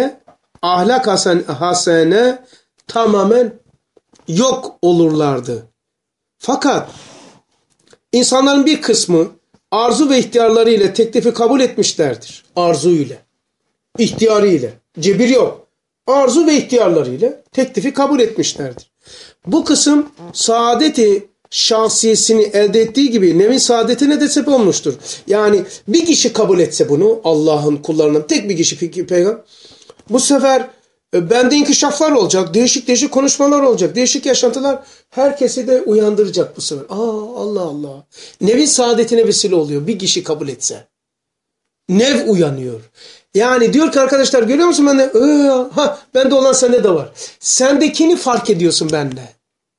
hasene tamamen yok olurlardı. Fakat insanların bir kısmı arzu ve ihtiyarları ile teklifi kabul etmişlerdir. Arzu ile, ihtiyarı ile. Cebir yok. Arzu ve ihtiyarları ile teklifi kabul etmişlerdir. Bu kısım saadeti şahsiyesini elde ettiği gibi nevin saadetine de sebep olmuştur. Yani bir kişi kabul etse bunu, Allah'ın kullarından tek bir kişi peygamber, bu sefer Bende inkişaflar olacak, değişik değişik konuşmalar olacak, değişik yaşantılar. Herkesi de uyandıracak bu sefer. Allah Allah. Nevin saadetine vesile oluyor bir kişi kabul etse. Nev uyanıyor. Yani diyor ki arkadaşlar görüyor musun bende? Bende olan sende de var. Sendekini fark ediyorsun bende.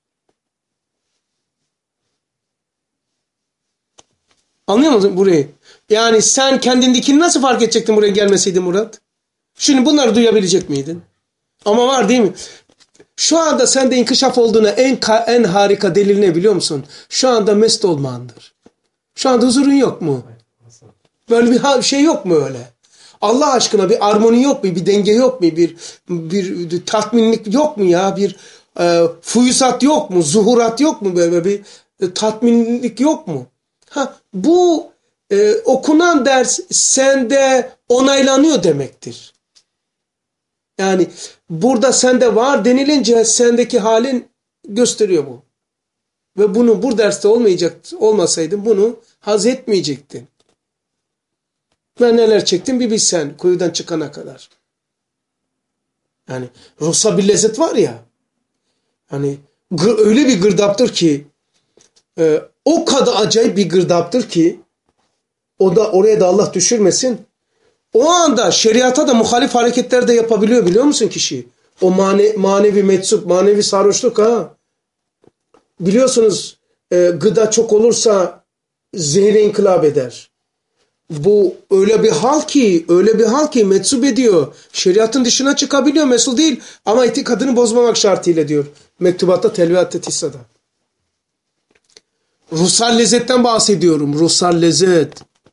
Anlıyor musun burayı? Yani sen kendindekini nasıl fark edecektin buraya gelmeseydin Murat? Şimdi bunları duyabilecek miydin? Ama var değil mi? Şu anda sende inkişaf olduğuna en harika delil ne biliyor musun? Şu anda mest olmandır. Şu anda huzurun yok mu? Böyle bir şey yok mu öyle? Allah aşkına bir armoni yok mu? Bir denge yok mu? Bir tatminlik yok mu ya? Bir fuyusat yok mu? Zuhurat yok mu? Böyle bir tatminlik yok mu? Bu okunan ders sende onaylanıyor demektir. Yani burada sende var denilince sendeki halin gösteriyor bu. Ve bunu bu derste olmasaydın bunu haz etmeyecektin. Ben neler çektim bir bilsen kuyudan çıkana kadar. Yani ruhsal bir lezzet var ya. Hani öyle bir gırdaptır ki o kadar acayip bir gırdaptır ki oraya da Allah düşürmesin. O anda şeriata da muhalif hareketler de yapabiliyor biliyor musun kişi? O manevi meczup, manevi sarhoşluk Biliyorsunuz gıda çok olursa zehre inkılap eder. Bu öyle bir hal ki meczup ediyor. Şeriatın dışına çıkabiliyor, mesul değil ama itikadını bozmamak şartıyla diyor. Mektubatta Telviat-ı Tisa'da. Ruhsal lezzetten bahsediyorum. Ruhsal lezzet.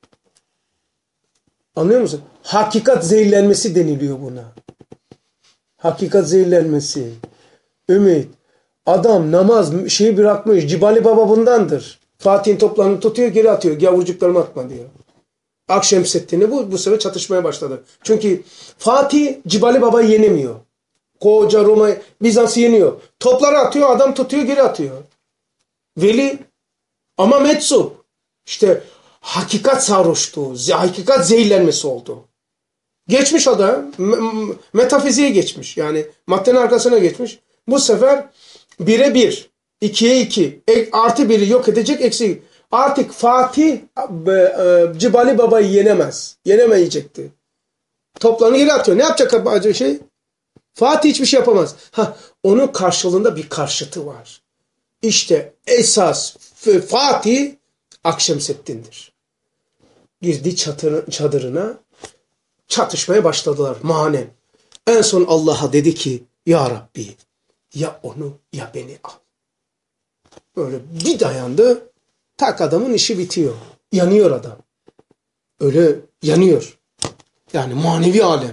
Anlıyor musun? Hakikat zehirlenmesi deniliyor buna. Hakikat zehirlenmesi. Ümit. Adam namaz bırakmış. Cibali Baba bundandır. Fatih'in toplarını tutuyor geri atıyor. Gavurcuklarımı atma diyor. Akşemseddin'i bu sefer çatışmaya başladı. Çünkü Fatih Cibali Baba'yı yenemiyor. Koca Roma Bizans'ı yeniyor. Topları atıyor adam tutuyor geri atıyor. Veli ama meczup. İşte hakikat sarhoştu. Hakikat zehirlenmesi oldu. Geçmiş adam. Metafiziğe geçmiş. Yani maddenin arkasına geçmiş. Bu sefer 1'e 1. 2'ye 2. Artı 1'i yok edecek eksi. Artık Fatih Cibali Baba'yı yenemez. Yenemeyecekti. Toplarını geri atıyor. Ne yapacak acı şey? Fatih hiçbir şey yapamaz. Onun karşılığında bir karşıtı var. İşte esas Fatih Akşemseddin'dir. Girdi çadırına çatışmaya başladılar manen. En son Allah'a dedi ki ya Rabbi ya onu ya beni al. Böyle bir dayandı tak adamın işi bitiyor. Yanıyor adam. Öyle yanıyor. Yani manevi alem.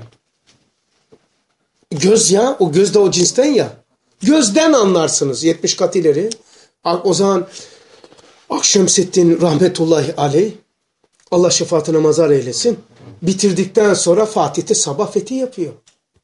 Göz ya o göz de o cinsten ya. Gözden anlarsınız 70 kat ileri. O zaman Akşemseddin rahmetullahi aleyh Allah şefaatine mazhar eylesin. Bitirdikten sonra Fatih'te sabah fethi yapıyor.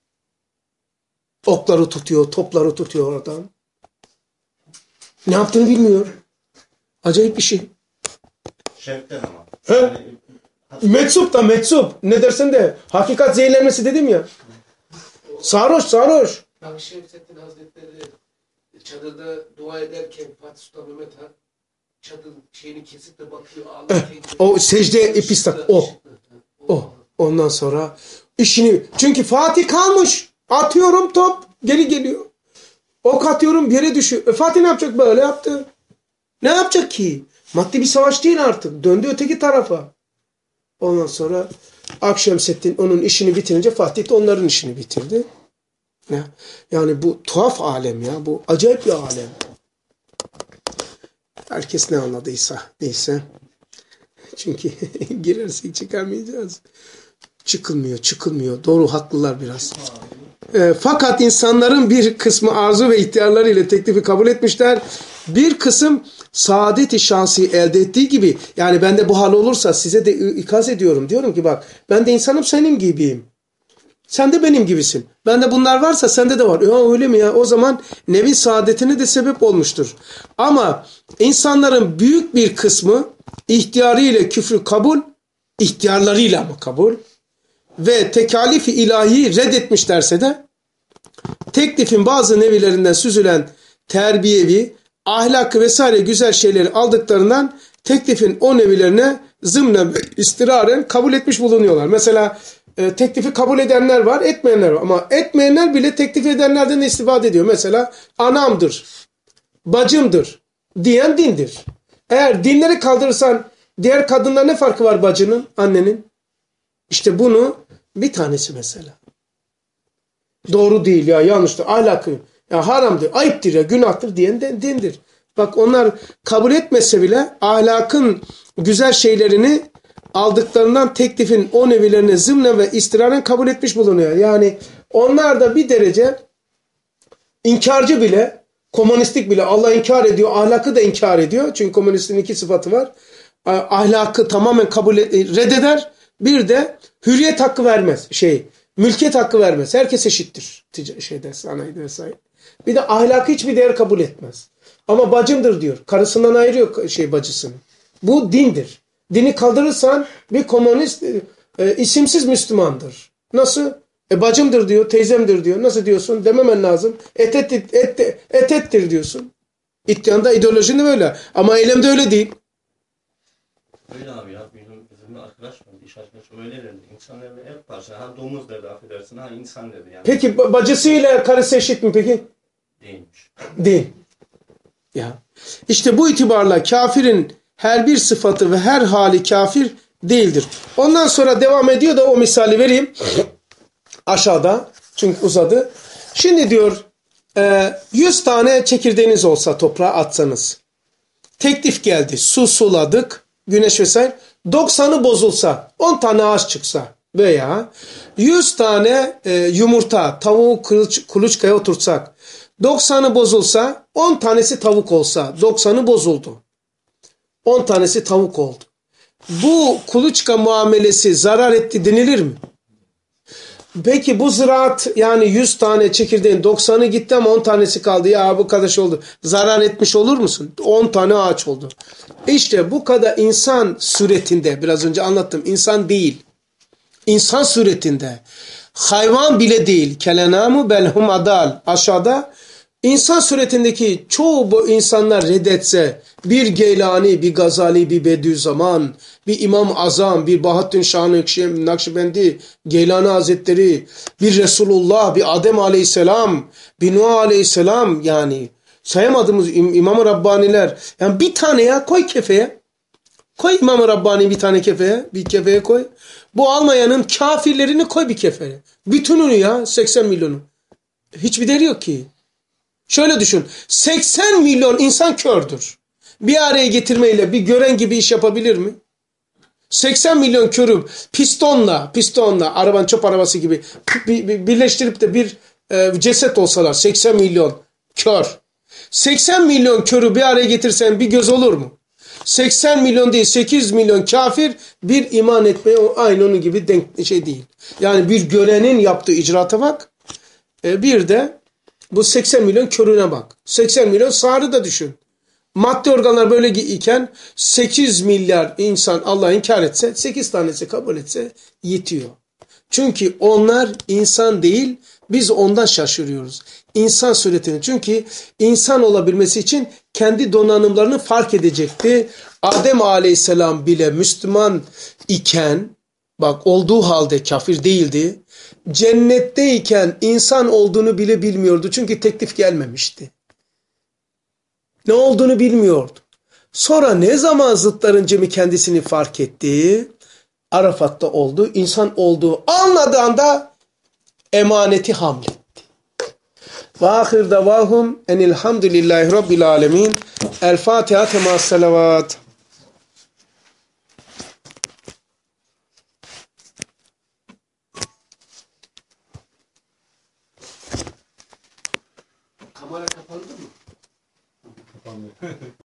Okları tutuyor, topları tutuyor oradan. Ne yaptığını bilmiyor. Acayip bir şey. Şevkten ama. Meczup da meczup. Ne dersen de. Hakikat zehirlenmesi dedim ya. Sarhoş. Akşemseddin Hazretleri çadırda dua ederken Fatih Sultan Mehmet Han çadır şeyini kesip de bakıyor. O secde epistak. O. Ondan sonra işini. Çünkü Fatih kalmış. Atıyorum top. Geri geliyor. Ok atıyorum bir yere düşüyor. Fatih ne yapacak? Böyle yaptı. Ne yapacak ki? Maddi bir savaş değil artık. Döndü öteki tarafa. Ondan sonra Akşemseddin onun işini bitirince Fatih de onların işini bitirdi. Yani bu tuhaf alem ya. Bu acayip bir alem. Herkes ne anladıysa. Neyse. Çünkü girersek çıkamayacağız. Çıkılmıyor. Doğru haklılar biraz. Fakat insanların bir kısmı arzu ve ihtiyarları ile teklifi kabul etmişler. Bir kısım saadet-i şansı elde ettiği gibi yani bende bu hal olursa size de ikaz ediyorum. Diyorum ki bak ben de insanım senin gibiyim. Sen de benim gibisin. Bende bunlar varsa sende de var. Ya öyle mi ya? O zaman nevin saadetine de sebep olmuştur. Ama insanların büyük bir kısmı ihtiyarıyla küfrü kabul, ihtiyarlarıyla mı kabul ve tekalifi ilahiyi reddetmişlerse de teklifin bazı nevilerinden süzülen terbiyevi, ahlakı vesaire güzel şeyleri aldıklarından teklifin o nevilerine zımnen ve istiraren kabul etmiş bulunuyorlar. Mesela teklifi kabul edenler var, etmeyenler var. Ama etmeyenler bile teklif edenlerden istifade ediyor. Mesela anamdır, bacımdır diyen dindir. Eğer dinleri kaldırırsan diğer kadınlar ne farkı var bacının, annenin? İşte bunu bir tanesi mesela. Doğru değil ya, yanlıştır, ahlakı, ya haramdır, ayıptır ya, günahtır diyen dindir. Bak onlar kabul etmese bile ahlakın güzel şeylerini aldıklarından teklifin o nevilerine zımnen ve istiraren kabul etmiş bulunuyor. Yani onlar da bir derece inkarcı bile, komünistlik bile Allah inkar ediyor, ahlakı da inkar ediyor. Çünkü komünistin iki sıfatı var. Ahlakı tamamen reddeder. Bir de hürriyet hakkı vermez. Mülkiyet hakkı vermez. Herkes eşittir. Sanayide vesaire. Bir de ahlakı hiçbir değer kabul etmez. Ama bacımdır diyor. Karısından ayırıyor bacısını. Bu dindir. Dini kaldırırsan bir komünist isimsiz Müslümandır. Nasıl? Bacımdır diyor, teyzemdir diyor. Nasıl diyorsun? Dememen lazım. Ettir diyorsun. İttihanda ideolojinde böyle. Ama eylemde öyle değil. Öyle abi ya. Bizim arkadaş var. İş arkadaşı öyle dedi. İnsanlarla hep parça. Ha domuz dedi, affedersin. Ha insan dedi yani. Peki bacısıyla karısı eşit mi peki? Değilmiş. Değil. Ya. İşte bu itibarla kafirin her bir sıfatı ve her hali kafir değildir. Ondan sonra devam ediyor da o misali vereyim. Aşağıda. Çünkü uzadı. Şimdi diyor 100 tane çekirdeğiniz olsa toprağa atsanız. Teklif geldi. Su suladık. Güneş vesaire. 90'ı bozulsa. 10 tane ağaç çıksa. Veya 100 tane yumurta tavuğu kuluçkaya oturtsak. 90'ı bozulsa 10 tanesi tavuk olsa. 90'ı bozuldu. 10 tanesi tavuk oldu. Bu kuluçka muamelesi zarar etti denilir mi? Peki bu ziraat yani 100 tane çekirdeğin 90'ı gitti ama 10 tanesi kaldı. Ya bu kadar şey oldu. Zarar etmiş olur musun? 10 tane ağaç oldu. İşte bu kadar insan suretinde biraz önce anlattım. İnsan değil. İnsan suretinde. Hayvan bile değil. Kelenamu belhum adal. Aşağıda insan suretindeki çoğu bu insanlar reddetse bir Geylani, bir Gazali, bir Bediüzzaman, bir İmam Azam, bir Bahattin Şah Nakşibendi, Geylani Hazretleri, bir Resulullah, bir Adem Aleyhisselam, bir Nuh Aleyhisselam yani sayamadığımız İmam-ı Rabbaniler. Yani bir tane ya koy kefeye. Koy İmam-ı Rabbani bir tane kefeye, bir kefeye koy. Bu almayanın kafirlerini koy bir kefeye. Bütününü ya 80 milyonu. Hiçbir değeri yok ki. Şöyle düşün. 80 milyon insan kördür. Bir araya getirmeyle bir gören gibi iş yapabilir mi? 80 milyon körü pistonla arabanın çöp arabası gibi birleştirip de bir ceset olsalar 80 milyon kör. 80 milyon körü bir araya getirsen bir göz olur mu? 80 milyon değil 8 milyon kafir bir iman etmeye aynı onun gibi değil. Yani bir görenin yaptığı icraata bak. Bir de bu 80 milyon körüne bak. 80 milyon sağırı da düşün. Maddi organlar böyle iken 8 milyar insan Allah'ı inkar etse 8 tanesi kabul etse yetiyor. Çünkü onlar insan değil biz ondan şaşırıyoruz. İnsan suretini çünkü insan olabilmesi için kendi donanımlarını fark edecekti. Adem Aleyhisselam bile Müslüman iken bak olduğu halde kafir değildi. Cennetteyken insan olduğunu bile bilmiyordu. Çünkü teklif gelmemişti. Ne olduğunu bilmiyordu. Sonra ne zaman zıtların cemi kendisini fark etti? Arafat'ta oldu. İnsan olduğu anladığı anda emaneti hamletti. Ve ahir davahum enilhamdülillahi rabbil alemin. El Fatiha temas salavat. Kamera kapandı mı? Kapandı.